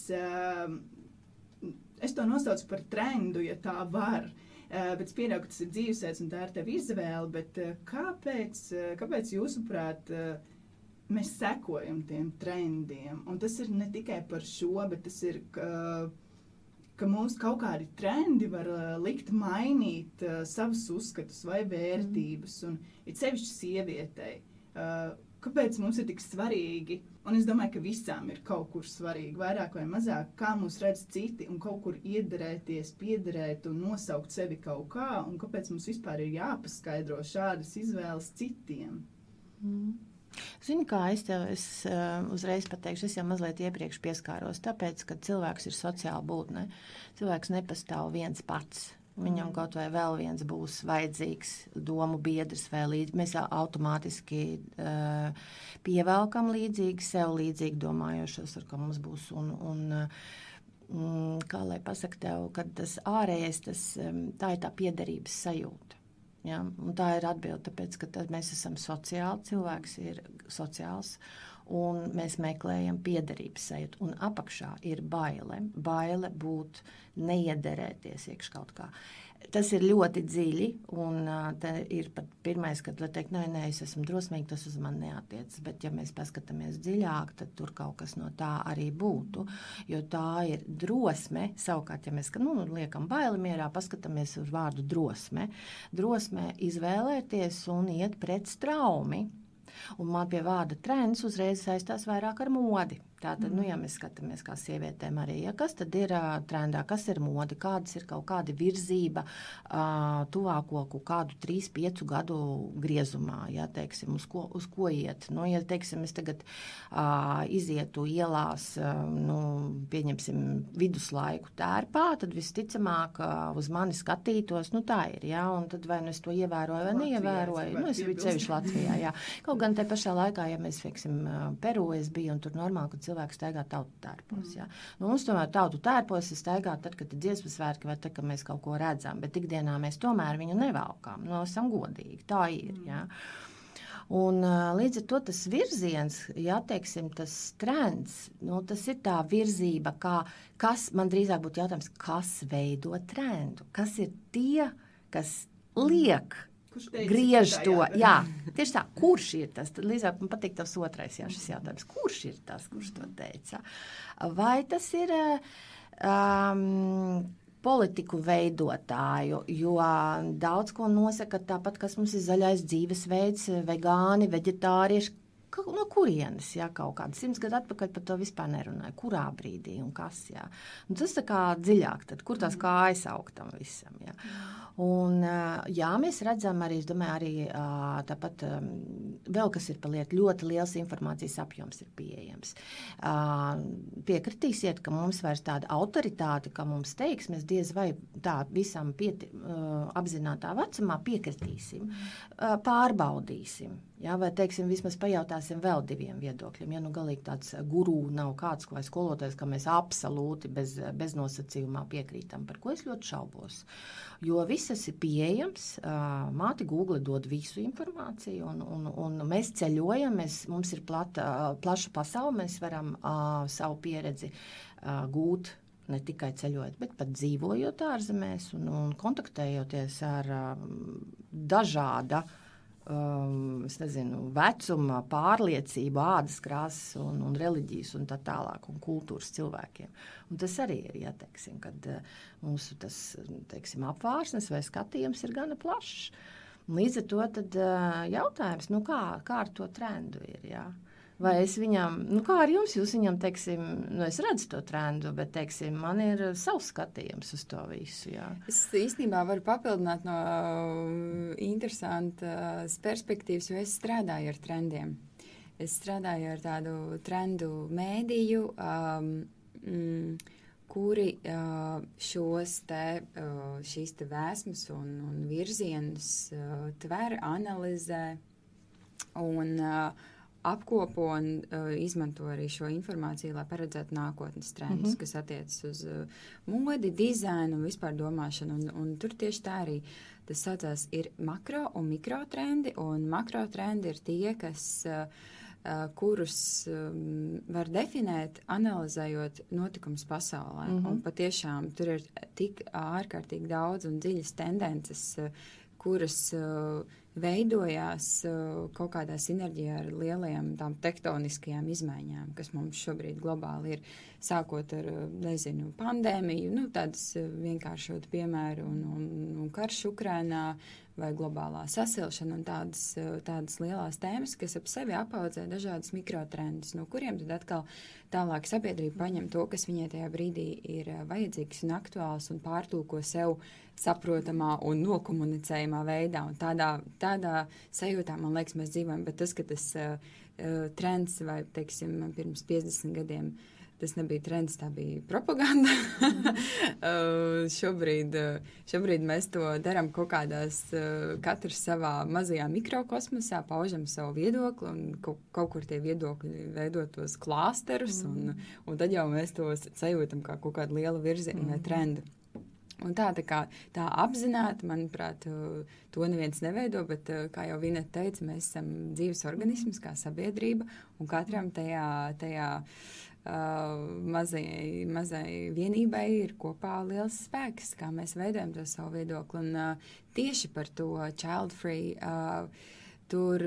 es to nosaucu par trendu, ja tā var, bet es pieļauju, ka tas ir dzīvesveids un tā ir tev izvēle, bet kāpēc jūsuprāt, mēs sekojam tiem trendiem? Un tas ir ne tikai par šo, bet tas ir, ka mums kaut kādi trendi var likt mainīt savus uzskatus vai vērtības, un it sevišķi sievietei. Kāpēc mums ir tik svarīgi, un es domāju, ka visām ir kaut kur svarīgi, vairāk vai mazāk, kā mūs redz citi un kaut kur iederēties, piederēt un nosaukt sevi kaut kā, un kāpēc mums vispār ir jāpaskaidro šādas izvēles citiem. Zini, kā es uzreiz pateikšu, es jau mazliet iepriekš pieskāros, tāpēc, ka cilvēks ir sociāla būtne. Cilvēks nepastāv viens pats. Viņam kaut vai vēl viens būs vajadzīgs domu biedrs vai līdz. Mēs automātiski pievelkam līdzīgi, sev līdzīgi domājošos, ar ko mums būs. Kā lai pasaka tev, kad tas ārējais, tā ir tā piederības sajūta. Ja? Un tā ir atbilde, tāpēc, ka mēs esam sociāli, cilvēks ir sociāls. Un mēs meklējam piederības sajūtu. Un apakšā ir baile būt, neiederēties iekš kaut kā. Tas ir ļoti dziļi, un tā ir pat pirmais, kad teikt, nē, es esmu drosmīgi, tas uz mani neatiecas. Bet, ja mēs paskatāmies dziļāk, tad tur kaut kas no tā arī būtu, jo tā ir drosme. Savukārt, ja mēs liekam baili mierā, paskatāmies uz vārdu drosme. Drosme izvēlēties un iet pret straumi. Un man pie vārda trends uzreiz saistās vairāk ar modi. Tātad, ja mēs skatāmies kā sievietēm arī, kas tad ir trendā, kas ir modi, kādas ir kaut kāda virzība tuvāko kādu 3-5 gadu griezumā, ja, teiksim, uz ko iet. Ja, teiksim, es tagad izietu ielās, pieņemsim viduslaiku tērpā, tad visticamāk uz mani skatītos, tā ir, ja, un tad vai es to ievēroju vai neievēroju, es biju sevišķi Latvijā, jā. Kaut gan te pašā laikā, ja mēs, teiksim, Peru, es biju un tur normāli, kad cilvēki staigā tautu tērpos. Ja? Mums tomēr tautu tērpos staigā tad, kad ir dziesmas svētki vai tad, kad mēs kaut ko redzam, bet ikdienā mēs tomēr viņu nevalkām. Esam godīgi, tā ir. Ja? Un līdz ar to tas virziens, ja teiksim, tas trends, tas ir tā virzība, kas, man drīzāk būtu jautājums, kas veido trendu? Kas ir tie, kas liek griež to, jā, tieši tā, kurš ir tas? Tad līdzāk man patīk tavs otrais, jā, šis jautājums. Kurš ir tas, kurš to teica? Vai tas ir politiku veidotāju, jo daudz ko nosaka tāpat, kas mums ir zaļais dzīvesveids, vegāni, veģetārieši, no kurienes, jā, kaut kādi 100 gadu atpakaļ par to vispār nerunāja, kurā brīdī un kas, jā. Un tas tā kā dziļāk, tad kur tās kājas augtam visam, jā. Un, jā, mēs redzam arī, es domāju, arī tāpat vēl, kas ir paliet, ļoti liels informācijas apjoms ir pieejams. Piekritīsiet, ka mums vairs tāda autoritāte, ka mums teiks, mēs diez vai tā visam apzinātā vecumā piekritīsim, pārbaudīsim. Jā, vai, teiksim, vismaz pajautāsim vēl 2 viedokļiem. Ja galīgi tāds gurū nav kāds vai skolotājs, ka mēs absolūti bez nosacījumā piekrītam, par ko es ļoti šaubos. Jo visas ir pieejams, māte Google dod visu informāciju, un mēs ceļojam, mums ir plaša pasaule, mēs varam savu pieredzi gūt ne tikai ceļojot, bet pat dzīvojot ārzemēs un kontaktējoties ar dažāda es nezinu, vecuma, pārliecību, ādas krāsas un reliģijas un tā tālāk, un kultūras cilvēkiem. Un tas arī ir, ja, teiksim, kad mūsu tas, teiksim, apvārsnes vai skatījums ir gana plašs. Līdz ar to tad jautājums, kā ar to trendu ir, jā? Vai es viņam, kā ar jums, jūs viņam, teiksim, es redzu to trendu, bet, teiksim, man ir savs skatījums uz to visu, jā. Es īstenībā varu papildināt no interesantas perspektīvas, jo es strādāju ar trendiem. Es strādāju ar tādu trendu mēdīju, kuri šīs te vēsmas un virzienus tver, analizē un apkopo un izmanto arī šo informāciju, lai paredzētu nākotnes trendus, kas attiecas uz modi, dizainu un vispār domāšanu. Un tur tieši tā arī tas saucās ir makro un mikrotrendi, un makrotrendi ir tie, kas kurus var definēt, analizējot notikumus pasaulē. Un patiešām tur ir tik ārkārtīgi daudz un dziļas tendences, kuras veidojās kaut kādā sinerģijā ar lielajām tām tektoniskajām izmaiņām, kas mums šobrīd globāli ir, sākot ar, pandēmiju, tādas vienkāršot piemēru un karš Ukrainā vai globālā sasilšana un tādas lielās tēmas, kas ap sevi apaudzē dažādas mikrotrendus, no kuriem tad atkal tālāk sabiedrība paņem to, kas viņai tajā brīdī ir vajadzīgs un aktuāls un pārtulko sev saprotamā un nokomunicējumā veidā. Un tādā sajūtā, man liekas, mēs dzīvojam, bet tas, ka tas trends vai, teiksim, pirms 50 gadiem tas nebija trends, tā bija propaganda. Šobrīd mēs to darām kaut kādās, katrs savā mazajā mikrokosmosā, paužam savu viedokli, un kaut kur tie viedokļi veido tos klāsterus, un tad jau mēs to sajūtam kā kaut kādu lielu virzienu vai trendu. Un tā apzināti, manuprāt, to neviens neveido, bet, kā jau Vineta teica, mēs esam dzīves organisms, kā sabiedrība, un katram tajā mazai vienībai ir kopā liels spēks, kā mēs veidojam to savu viedokli. Un tieši par to child free tur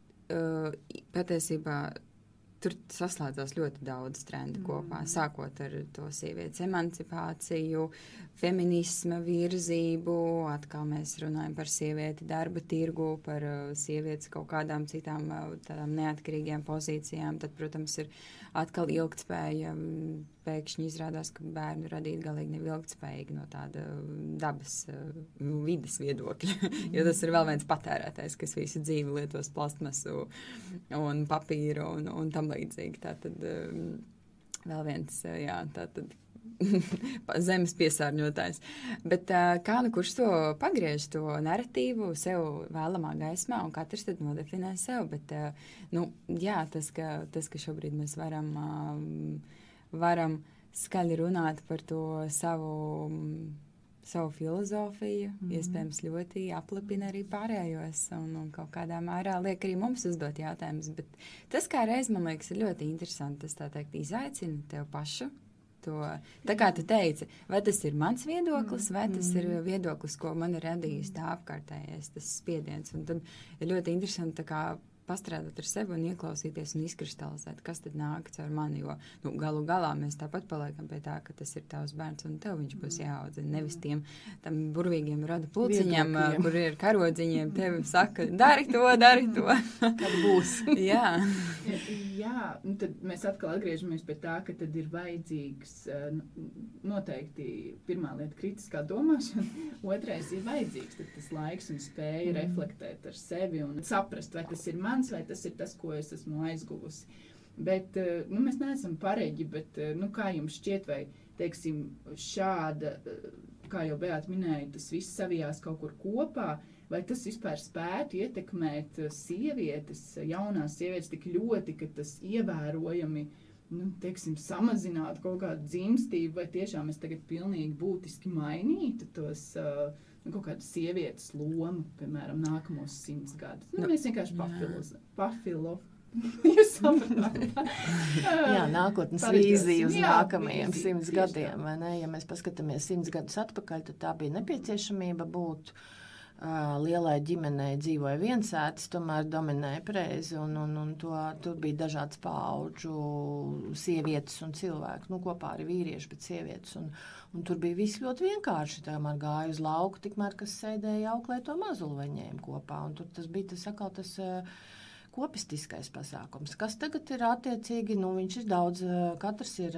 patiesībā tur saslēdzās ļoti daudz trendu kopā, sākot ar to sievietes emancipāciju, feminisma virzību, atkal mēs runājam par sievieti darba tirgu, par sievietes kaut kādām citām tādām neatkarīgām pozīcijām. Tad, protams, ir atkal ilgtspēja. Pēkšņi izrādās, ka bērnu radīt galīgi nav ilgtspējīgi no tāda dabas vides viedokļa, jo tas ir vēl viens patērētājs, kas visu dzīvi lietos plastmasu un papīru un tam līdzīgi. Tātad vēl viens, tātad zemes piesārņotājs. Bet kā kurš to pagriež, to narratīvu sev vēlamā gaismā, un katrs tad nodefinē sev. Bet, tas, ka šobrīd mēs varam skaļi runāt par to savu filozofiju, iespējams ļoti aplepina arī pārējos un kaut kādā mērā liek arī mums uzdot jautājumus. Bet tas, kā reiz, man liekas, ir ļoti interesanti, tas tā teikt izaicina tev pašu. Tā kā tu teici, vai tas ir mans viedoklis, vai tas ir viedoklis, ko man ir radījis tā apkārtējais, tas spiediens. Un tad ir ļoti interesanti tā kā pastrādāt ar sevi un ieklausīties un izkristalizēt, kas tad nāk caur mani, jo galu galā mēs tāpat paliekam pie tā, ka tas ir tavs bērns un tev viņš būs jāaudzina. Nevis tam burvīgiem rada pluciņam, kur ir karodziņiem, tevi saka, dari to. Kad būs. Jā, tad mēs atkal atgriežamies pie tā, ka tad ir vajadzīgs noteikti pirmā lieta kritiskā domāšana, otrais ir vajadzīgs tad tas laiks un spēja reflektēt ar sevi un saprast, vai tas ir mans, vai tas ir tas, ko es esmu aizguvusi. Bet, mēs neesam pareģi, bet, kā jums šķiet, vai, teiksim, šāda, kā jau Beata minēja, tas viss savijās kaut kur kopā, vai tas vispār spētu ietekmēt sievietes, jaunās sievietes tik ļoti, ka tas ievērojami, teiksim, samazinātu kaut kādu dzimstību, vai tiešām es tagad pilnīgi būtiski mainītu tos kaut kādu sievietes lomu, piemēram, nākamos 100 gadus. Mēs vienkārši jūs sapratāt. Jā, nākotnes vīzija uz nākamajiem 100 gadiem, vai ne? Ja mēs paskatāmies 100 gadus atpakaļ, tad tā bija nepieciešamība būt lielai ģimenei dzīvoja viensētas, tomēr dominēja preizi, un tur bija dažāds paudžu sievietes un cilvēki, kopā arī vīrieši, bet sievietes, un tur bija viss ļoti vienkārši, tomēr gāja uz lauku, tikmēr, kas sēdēja auklē to mazulu viņiem kopā, un tur tas bija tas kopistiskais pasākums, kas tagad ir attiecīgi, viņš ir daudz, katrs ir,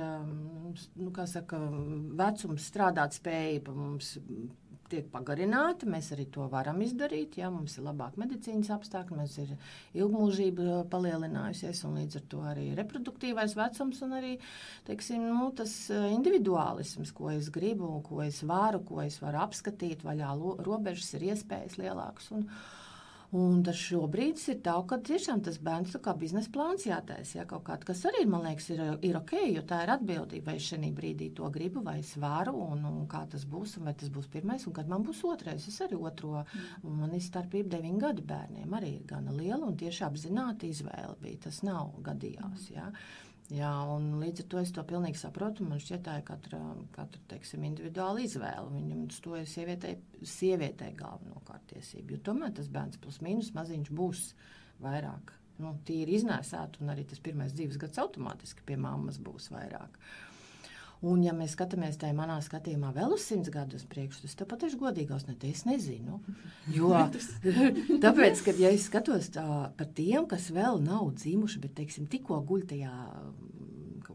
vecums strādāt spēja mums tiek pagarināta, mēs arī to varam izdarīt, mums ir labāk medicīnas apstākļi, mums ir ilgmūžība palielinājusies, un līdz ar to arī reproduktīvais vecums, un arī, teiksim, tas individuālisms, ko es gribu, ko es varu apskatīt, vaļā robežas ir iespējas lielākas, un tas šobrīd ir tā, ka tiešām tas bērns kā biznesa plāns jātaisa, kaut kāds, kas arī, man liekas, ir ok, jo tā ir atbildība, vai es šajā brīdī to gribu, vai es varu, un kā tas būs, un vai tas būs pirmais, un kad man būs otrais, es arī otro, un man ir starpība 9 gadu bērniem, arī ir gana liela, un tieši apzināti izvēle bija, tas nav gadījās, Jā, un līdz ar to es to pilnīgi saprotu, man šķiet tā ir katra teiksim, individuāla izvēle. Viņam to ir sievietei galvenokārt tiesība, jo tomēr tas bērns plus mīnus maziņš būs vairāk. Tīri iznēsāt, un arī tas pirmais dzīves gads automātiski pie mammas būs vairāk. Un, ja mēs skatāmies tajā manā skatījumā vēl uz 100 gadus priekš, tas tev pateikšu godīgās, es nezinu. Jo, tāpēc, kad ja es skatos par tiem, kas vēl nav dzimuši, bet, teiksim, tikko guļ tajā kaut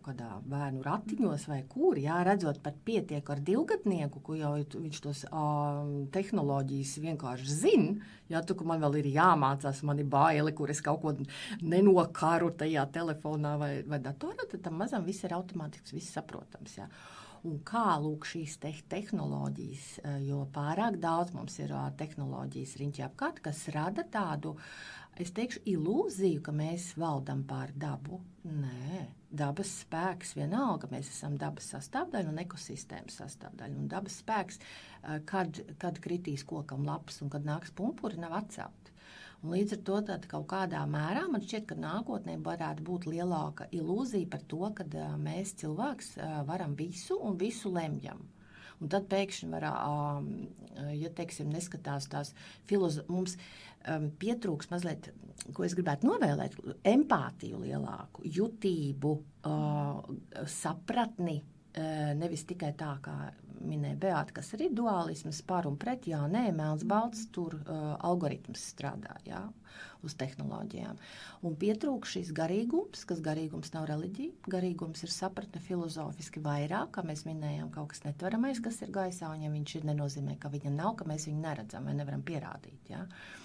kaut kādā bērnu ratiņos vai kur, jā, redzot pat pietiek ar 2-gadnieku, ko jau viņš tos tehnoloģijas vienkārši zina, jā, tu, ka man vēl ir jāmācās, man ir baili, kur es kaut ko nenokaru tajā telefonā vai datorā, tad tam mazam viss ir automātisks, viss saprotams, jā. Un kā lūk šīs tehnoloģijas, jo pārāk daudz mums ir tehnoloģijas riņķi apkārt, kas rada tādu, es teikšu, ilūziju, ka mēs valdam pār dabu. Nē, dabas spēks vienalga, mēs esam dabas sastāvdaļa un ekosistēmas sastāvdaļa. Un dabas spēks, kad kritīs kokam lapas un kad nāks pumpuri, nav atcelti. Un līdz ar to tad kaut kādā mērā man šķiet, ka nākotnē varētu būt lielāka ilūzija par to, ka mēs cilvēks varam visu un visu lemjam. Un tad pēkšņi var, ja teiksim, neskatās tās mums pietrūks mazliet, ko es gribētu novēlēt, empātiju lielāku, jutību, sapratni, nevis tikai tā, kā minēja Beāta, kas arī dualisms par un pret, jā, nē, melns balts, tur algoritms strādā, jā, uz tehnoloģijām. Un pietrūk šis garīgums, kas garīgums nav reliģija, garīgums ir sapratne filozofiski vairāk, kā mēs minējām, kaut kas netveramais, kas ir gaisā, un ja viņš ir, nenozīmē, ka viņa nav, ka mēs viņu neredzam vai nevaram pierādīt, jā.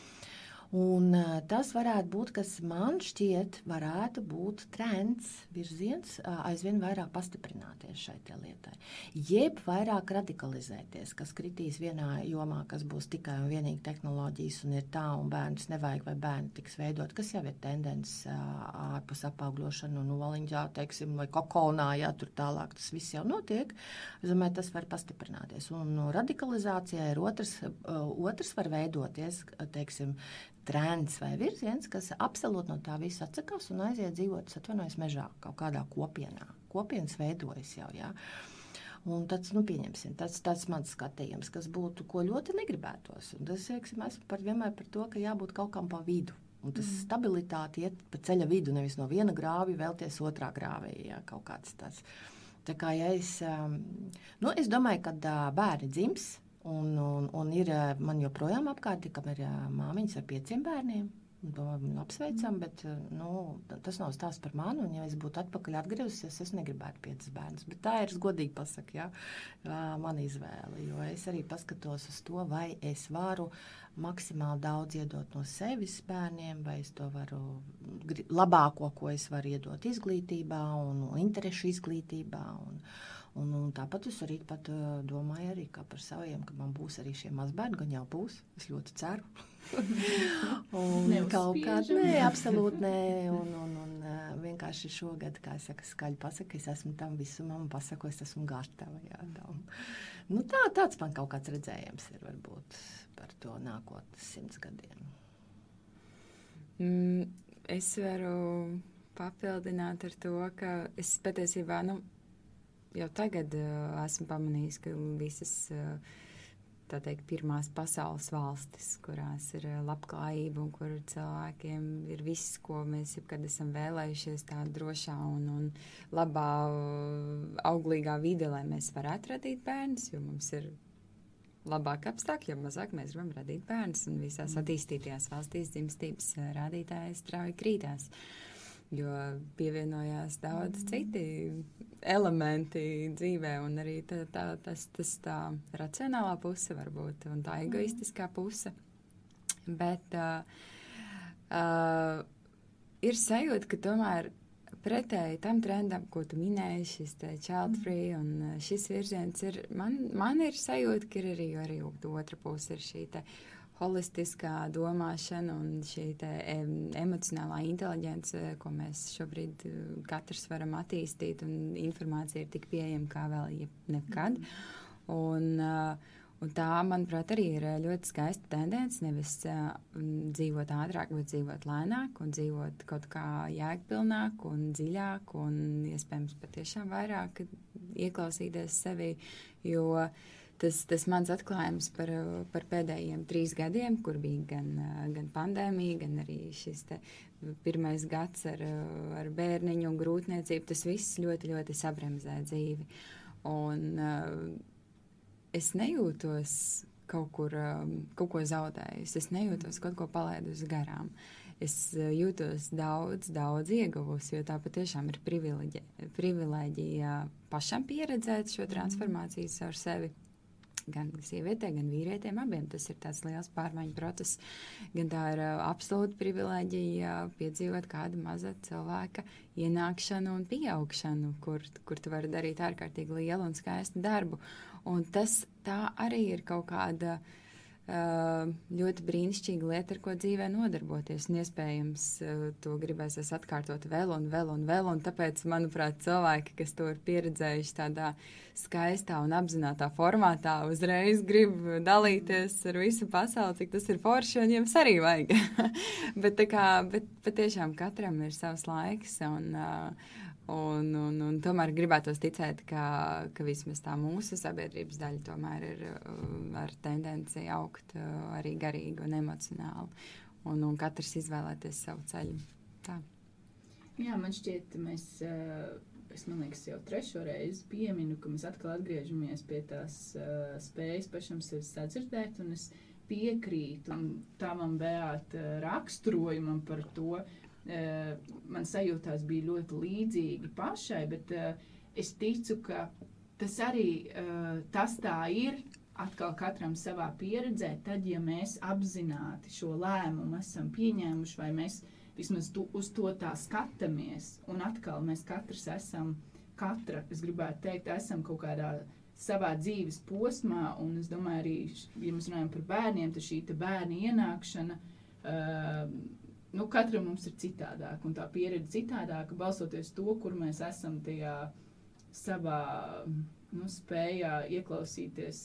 Un tas varētu būt, kas man šķiet varētu būt trends, virziens, aizvien vairāk pastiprināties šai te lietai. Jeb vairāk radikalizēties, kas kritīs vienā jomā, kas būs tikai un vienīgi tehnoloģijas un ir tā, un bērnus nevajag, vai bērni tiks veidot, kas jau ir tendence ārpus apaugļošanu, noliņģā, teiksim, vai kokonā, jā, tur tālāk, tas viss jau notiek. Es domāju, tas var pastiprināties. Un radikalizācijā ir otrs var veidoties, teiksim, trends vai virziens, kas absolūti no tā visa atsakās un aiziet dzīvot, atvainojas mežā, kaut kādā kopienā. Kopienas veidojas jau, jā. Un tāds, pieņemsim, tāds mans skatījums, kas būtu, ko ļoti negribētos. Un tas, teiksim, esmu vienmēr par to, ka jābūt kaut kam pa vidu. Un tas stabilitāte iet pa ceļa vidu, nevis no viena grāvja vēlties otrā grāvī, jā, kaut kāds tāds. Tā kā, ja es domāju, kad bērni dzims, un ir man joprojām apkārt, kam ir māmiņas ar 5 bērniem, un apsveicam, bet tas nav stāsts par mani, un ja es būtu atpakaļ atgriezusies, es negribētu 5 bērnus. Bet tā ir godīgi pasaka, jā, man izvēle, jo es arī paskatos uz to, vai es varu maksimāli daudz iedot no sevis bērniem, vai es to varu labāko, ko es varu iedot izglītībā un interešu izglītībā, un tāpat es arī pat domāju arī kā par saviem, ka man būs arī šie mazbērni, gan jau būs, es ļoti ceru. Un kaut kādā, nē, absolūti nē, un vienkārši šogad, kā es saku, skaļi pasaka, es esmu tam visumam, pasaku, es esmu gatava, jā, tam. Tāds man kaut kāds redzējums ir varbūt par to nākotnes 100 gadiem. Es varu papildināt ar to, ka es patiesībā, jau tagad esmu pamanījis, ka visas, tā teikt, pirmās pasaules valstis, kurās ir labklājība un kur cilvēkiem ir viss, ko mēs jebkad esam vēlējušies, tā drošā un labā, auglīgā vide, lai mēs varētu radīt bērnus, jo mums ir labāk apstākļi, jo mazāk mēs gribam radīt bērnus, un visās attīstītajās valstīs dzimstības rādītāji strauji krītās. Jo pievienojās daudz citi elementi dzīvē, un arī tā racionālā puse varbūt, un tā egoistiskā puse. Bet ir sajūta, ka tomēr pretēji tam trendam, ko tu minēji, šis te child free un šis virziens ir, man ir sajūta, ka ir arī otra puse ir šī te holistiskā domāšana un šī emocionālā inteligence, ko mēs šobrīd katrs varam attīstīt, un informācija ir tik pieejama kā vēl nekad. Un tā, manuprāt, arī ir ļoti skaista tendence, nevis dzīvot ātrāk, bet dzīvot lēnāk un dzīvot kaut kā jēgpilnāk un dziļāk un iespējams patiešām vairāk ieklausīties sevi, jo tas mans atklājums par pēdējiem 3 gadiem, kur bija gan pandēmija, gan arī šis te pirmais gads ar bērniņu un grūtniecību, tas viss ļoti, ļoti sabremzē dzīvi. Un es nejūtos kaut ko zaudējusi, es nejūtos kaut ko palaidusi garām. es jūtos daudz ieguvusi, jo tā patiešām ir privileģija pašam pieredzēt šo transformāciju ar sevi. Gan sievietē, gan vīrietiem, abiem tas ir tāds liels pārmaiņu process. Gan tā ir absolūta privileģija piedzīvot kādu maza cilvēka ienākšanu un pieaugšanu, kur tu vari darīt ārkārtīgi lielu un skaistu darbu. Un tā arī ir kaut kāda ļoti brīnišķīga lieta, ar ko dzīvē nodarboties. Un iespējams, to gribēsies atkārtot vēl, un tāpēc, manuprāt, cilvēki, kas to ir pieredzējuši tādā skaistā un apzinātā formātā, uzreiz grib dalīties ar visu pasauli, cik tas ir forši, un jums arī vajag. bet patiešām katram ir savs laiks, un tomēr gribētos ticēt, ka vismaz tā mūsu sabiedrības daļa tomēr ir ar tendenci augt arī garīgi un emocionāli, un katrs izvēlēties savu ceļu. Tā. Jā, man šķiet, es man liekas jau 3. reizi pieminu, ka mēs atkal atgriežamies pie tās spējas pašam sevi sadzirdēt, un es piekrītu tavam, Beāta, raksturojumam par to. Man sajūtās bija ļoti līdzīgi pašai, bet es ticu, ka tas arī tas tā ir atkal katram savā pieredzē, tad, ja mēs apzināti šo lēmumu esam pieņēmuši, vai mēs vismaz uz to tā skatāmies, un atkal mēs katrs esam, es gribētu teikt, esam kaut kādā savā dzīves posmā, un es domāju arī, ja mēs runājam par bērniem, tad šī bērna ienākšana, katram mums ir citādāk, un tā pieredze citādāka, balstoties to, kur mēs esam tajā savā spējā ieklausīties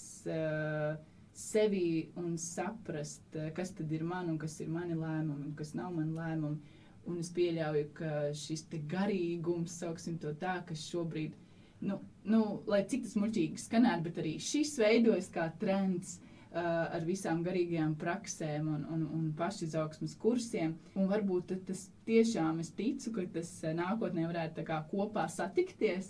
sevi un saprast, kas tad ir man un kas ir mani lēmumi un kas nav mani lēmumi. Un es pieļauju, ka šis te garīgums, sauksim to tā, kas šobrīd, lai cik tas muļķīgi skanētu, bet arī šis veidojas kā trends, ar visām garīgajām praksēm un pašizaugsmes kursiem. Un varbūt tas tiešām es ticu, ka tas nākotnē varētu tā kā kopā satikties,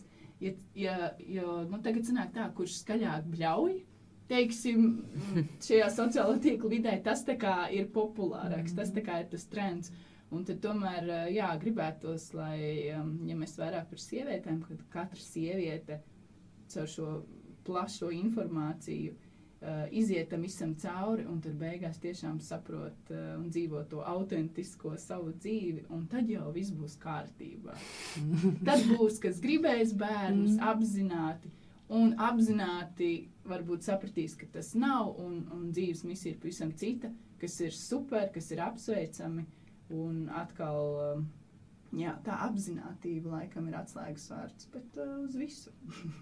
jo tagad sanāk tā, kurš skaļāk bļauj, teiksim, šajā sociālo tīklu vidē, tas tā kā ir populārāks, tas tā kā ir tas trends. Un tad tomēr, gribētos, lai, ja mēs vairāk par sievietēm, kad katra sieviete caur šo plašo informāciju izietam visam cauri, un tad beigās tiešām saprot un dzīvo to autentisko savu dzīvi, un tad jau viss būs kārtībā. Tad būs, kas gribēs bērnus apzināti, un apzināti varbūt sapratīs, ka tas nav, un dzīves misija ir pavisam cita, kas ir super, kas ir apsveicami, un atkal, tā apzinātība laikam ir atslēgas vārds, bet uz visu.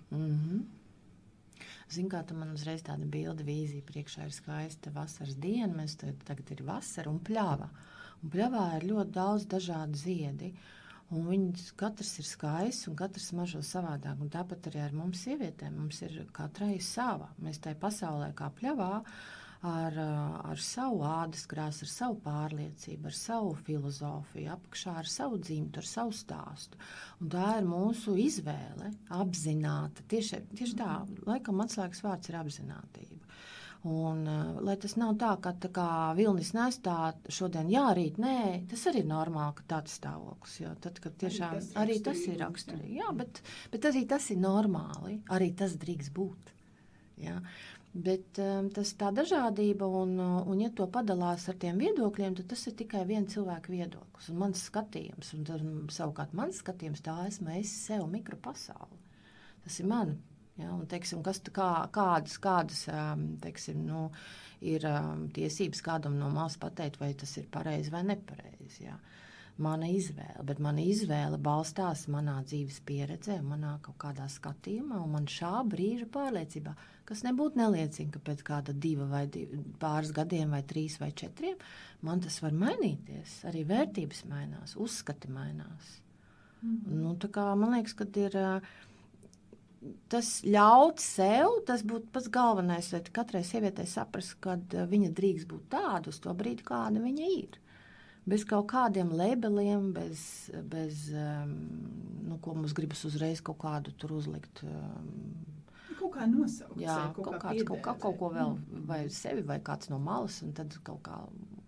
Zin kā, tu man uzreiz tāda bilde vīzija priekšā ir skaista vasaras diena, mēs tagad ir vasara un pļava. Un pļavā ir ļoti daudz dažādu ziedi, un viņas katrs ir skaists un katrs mažo savādāk. Un tāpat arī ar mums sievietēm, mums ir katrai sava. Mēs tai pasaulē kā pļavā ar savu ādas krāsu, ar savu pārliecību, ar savu filozofiju, apakšā ar savu dzimtu, ar savu stāstu. Un tā ir mūsu izvēle, apzināta. Tieši tā, laikam atslēgas vārds ir apzinātība. Un, lai tas nav tā, ka tā kā vilnis nestā šodien jārīt, nē, tas arī ir normāli, ka tāds stāvoklis. Jo tad, kad tiešām arī tas ir raksturīgi. Jā, bet arī tas ir normāli, arī tas drīkst būt. Jā. Bet tas tā dažādība, un ja to padalās ar tiem viedokļiem, tad tas ir tikai viena cilvēka viedoklis un mans skatījums. Un tad, savukārt mans skatījums tā esmu es sev mikropasauli. Tas ir man. Ja, un, teiksim, kādas teiksim, ir tiesības kādam no malas pateikt, vai tas ir pareizi vai nepareizi. Ja. Mana izvēle, bet mana izvēle balstās manā dzīves pieredzē, manā kaut kādā skatījumā un man šā brīža pārliecībā, kas nebūtu neliecina, ka pēc kāda 2 vai pāris gadiem vai 3 vai 4, man tas var mainīties, arī vērtības mainās, uzskati mainās. Tā kā man liekas, ka ir tas ļaut sev, tas būtu pats galvenais, lai katrai sievietei saprast, kad viņa drīkst būt tāda uz to brīdi, kāda viņa ir. Bez kaut kādiem labeliem, bez ko mums gribas uzreiz kaut kādu tur uzlikt. Kaut kā nosaukt. Jā, kaut ko vēl, vai sevi, vai kāds no malas, un tad kaut kā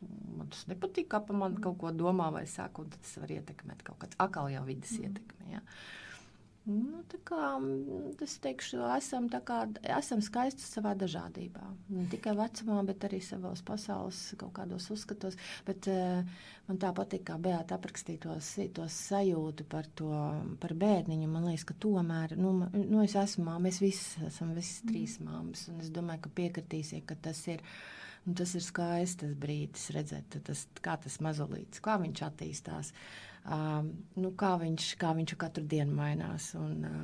tas nepatīk, kā pa man kaut ko domā vai saka, un tas var ietekmēt kaut kāds akal jau vidas ietekme, ja. Tā kā, es teikšu, esam skaisti savā dažādībā. Ne tikai vecumā, bet arī savos pasaules kaut kādos uzskatos. Bet man tā patīk, kā Beāta aprakstīja tos sajūtu par bērniņu. Man liekas, ka tomēr, es esmu māma, mēs visi esam trīs māmas. Un es domāju, ka piekritīsiet, ka tas ir skaistas brīdis redzēt, kā tas mazolītis, kā viņš attīstās. Kā viņš katru dienu mainās.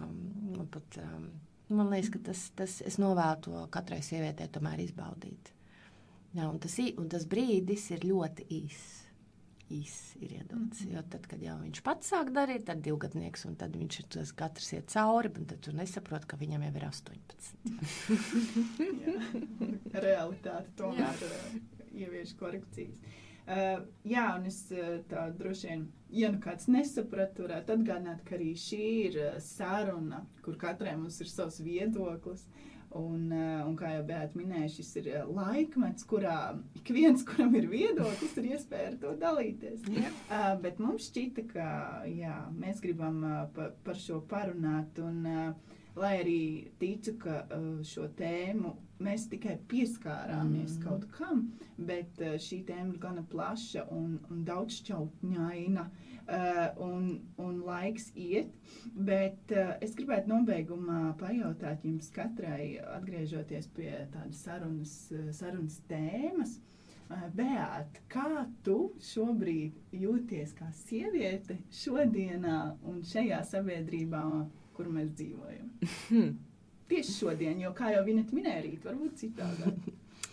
Man liekas, ka es novēlu to katrai sievietē tomēr izbaudīt. Jā, un tas brīdis ir ļoti īs ir iedots. Jo tad, kad jau viņš pats sāk darīt, tad 2gadnieks, un tad viņš ir katrs iet cauri, un tad tu nesaproti, ka viņam jau ir 18. Realitāte tomēr ievieš korekcijas. Un es tā droši vien, ja kāds nesaprata, varētu atgādināt, ka arī šī ir saruna, kur katrai mums ir savs viedoklis. Un kā jau Beāta minēja, šis ir laikmets, kurā ik viens, kuram ir viedoklis, ir iespēja ar to dalīties. Bet mums šķita, ka mēs gribam par šo parunāt, un lai arī ticu, ka šo tēmu mēs tikai pieskārāmies kaut kam, bet šī tēma ir gana plaša un daudzšķautņaina, un laiks iet. Bet es gribētu nobeigumā pajautāt jums katrai, atgriežoties pie tādas sarunas tēmas. Beāta, kā tu šobrīd jūties kā sieviete šodienā un šajā sabiedrībā, kur mēs dzīvojam? Tieši šodien, jo, kā jau Vineta minēja, rīt varbūt citādāk.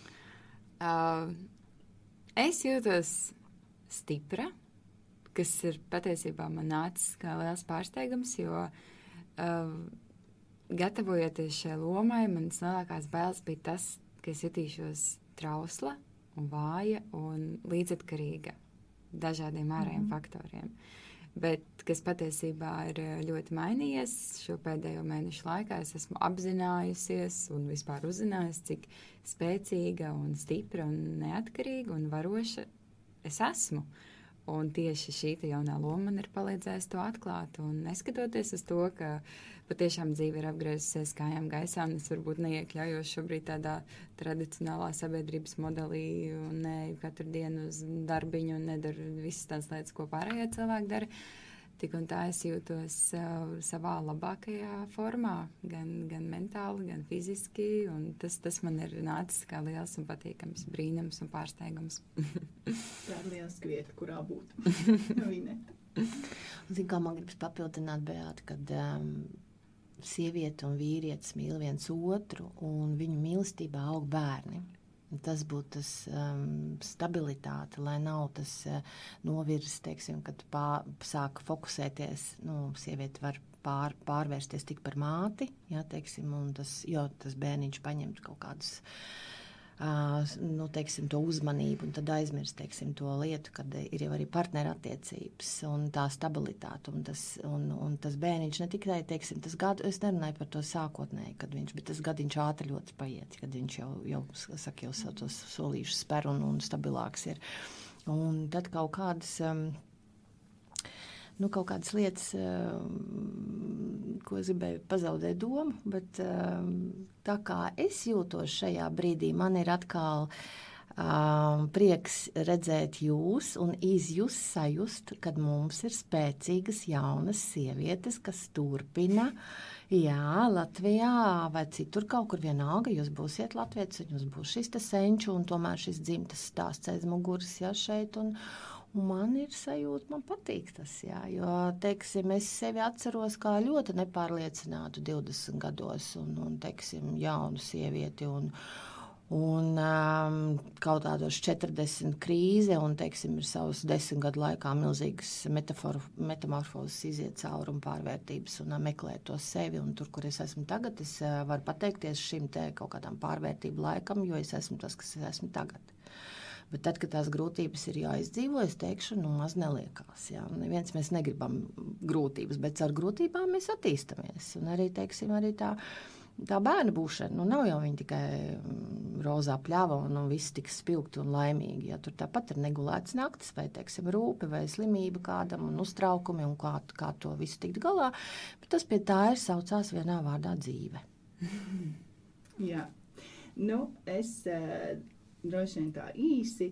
Es jūtos stipra, kas ir patiesībā man nācis kā liels pārsteigums, jo gatavojoties šai lomai, manas lielākās bailes bija tas, ka es jutīšos trausla un vāja un līdzatkarīga dažādiem ārējiem faktoriem. Bet, kas patiesībā ir ļoti mainījies šo pēdējo mēnešu laikā, es esmu apzinājusies un vispār uzzinājusi, cik spēcīga un stipra un neatkarīga un varoša es esmu. Un tieši šī jaunā loma man ir palīdzējusi to atklāt. Un neskatoties uz to, ka patiešām dzīve ir apgriezusies kājām gaisā, un es varbūt neiekļaujos šobrīd tādā tradicionālā sabiedrības modelī un neju katru dienu uz darbiņu un nedaru visas tās lietas, ko pārējie cilvēki dara. Tik un tā es jūtos savā labākajā formā, gan mentāli, gan fiziski, un tas man ir nācis kā liels un patīkams brīnums un pārsteigums. Tā ir liels vieta, kurā būt. Vineta. Zinu, kā man gribas papildināt, Beāta, kad sieviete un vīrietis mīl viens otru, un viņu mīlestībā aug bērni. Tas būtu tas stabilitāte, lai nav tas novirzes, teiksim, kad sāk fokusēties, sieviete var pārvērsties tik par māti, teiksim, un jo tas bērniņš paņemt kaut kādus, teiksim, to uzmanību, un tad aizmirst, teiksim, to lietu, kad ir jau arī partneru attiecības un tā stabilitāte, un tas bērniņš ne tikai, teiksim, tas gadu, es nerunāju par to sākotnēji, bet tas gadiņš ātri ļoti paiet, kad viņš jau tos solīšus spēr un stabilāks ir. Un tad kaut kādas lietas, ko es gribēju pazaudēt domu, bet tā kā es jūtos šajā brīdī, man ir atkal prieks redzēt jūs un sajust, kad mums ir spēcīgas jaunas sievietes, kas turpina, Latvijā vai citur kaut kur vienalga, jūs būsiet latvietis, un jūs būs šis te senču, un tomēr šis dzimtas stāsts aiz muguras, šeit, un man ir sajūta, man patīk tas, jo, teiksim, es sevi atceros kā ļoti nepārliecinātu 20 gados un teiksim, jaunu sievieti un kaut tādos 40 krīze un, teiksim, ir savus 10 gadu laikā milzīgas metamorfozes iziet cauri un pārvērtības un meklēt to sevi, un tur, kur es esmu tagad, es varu pateikties šim te kaut kādām pārvērtību laikam, jo es esmu tas, kas es esmu tagad. Bet tad, kad tās grūtības ir jāizdzīvo, es teikšu, maz neliekās. Neviens mēs negribam grūtības, bet ar grūtībām mēs attīstamies. Un arī, teiksim, arī tā bērna būšana, nav jau viņa tikai rozā pļava un viss tiks spilgti un laimīgi. Ja tur tāpat ir negulēts naktis vai, teiksim, rūpe vai slimība kādam un uztraukumi un kā to visu tikt galā, bet tas pie tā ir saucās vienā vārdā dzīve. Jā. Nu, es droši vien tā īsi,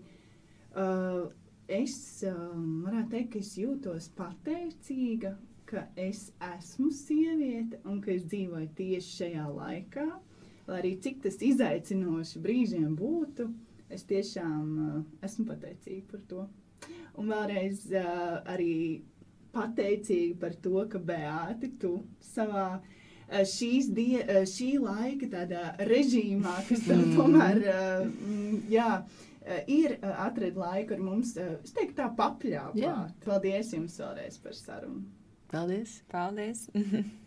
es varētu teikt, ka es jūtos pateicīga, ka es esmu sieviete un ka es dzīvoju tieši šajā laikā, lai arī cik tas izaicinoši brīžiem būtu, es tiešām esmu pateicīga par to. Un vēlreiz arī pateicīga par to, ka Beāti, tu savā šī laika tādā režīmā, kas tev tomēr, ir atrad laiku ar mums, es teiktu tā papļāpāt. Paldies jums vēlreiz par sarunu. Paldies. Paldies.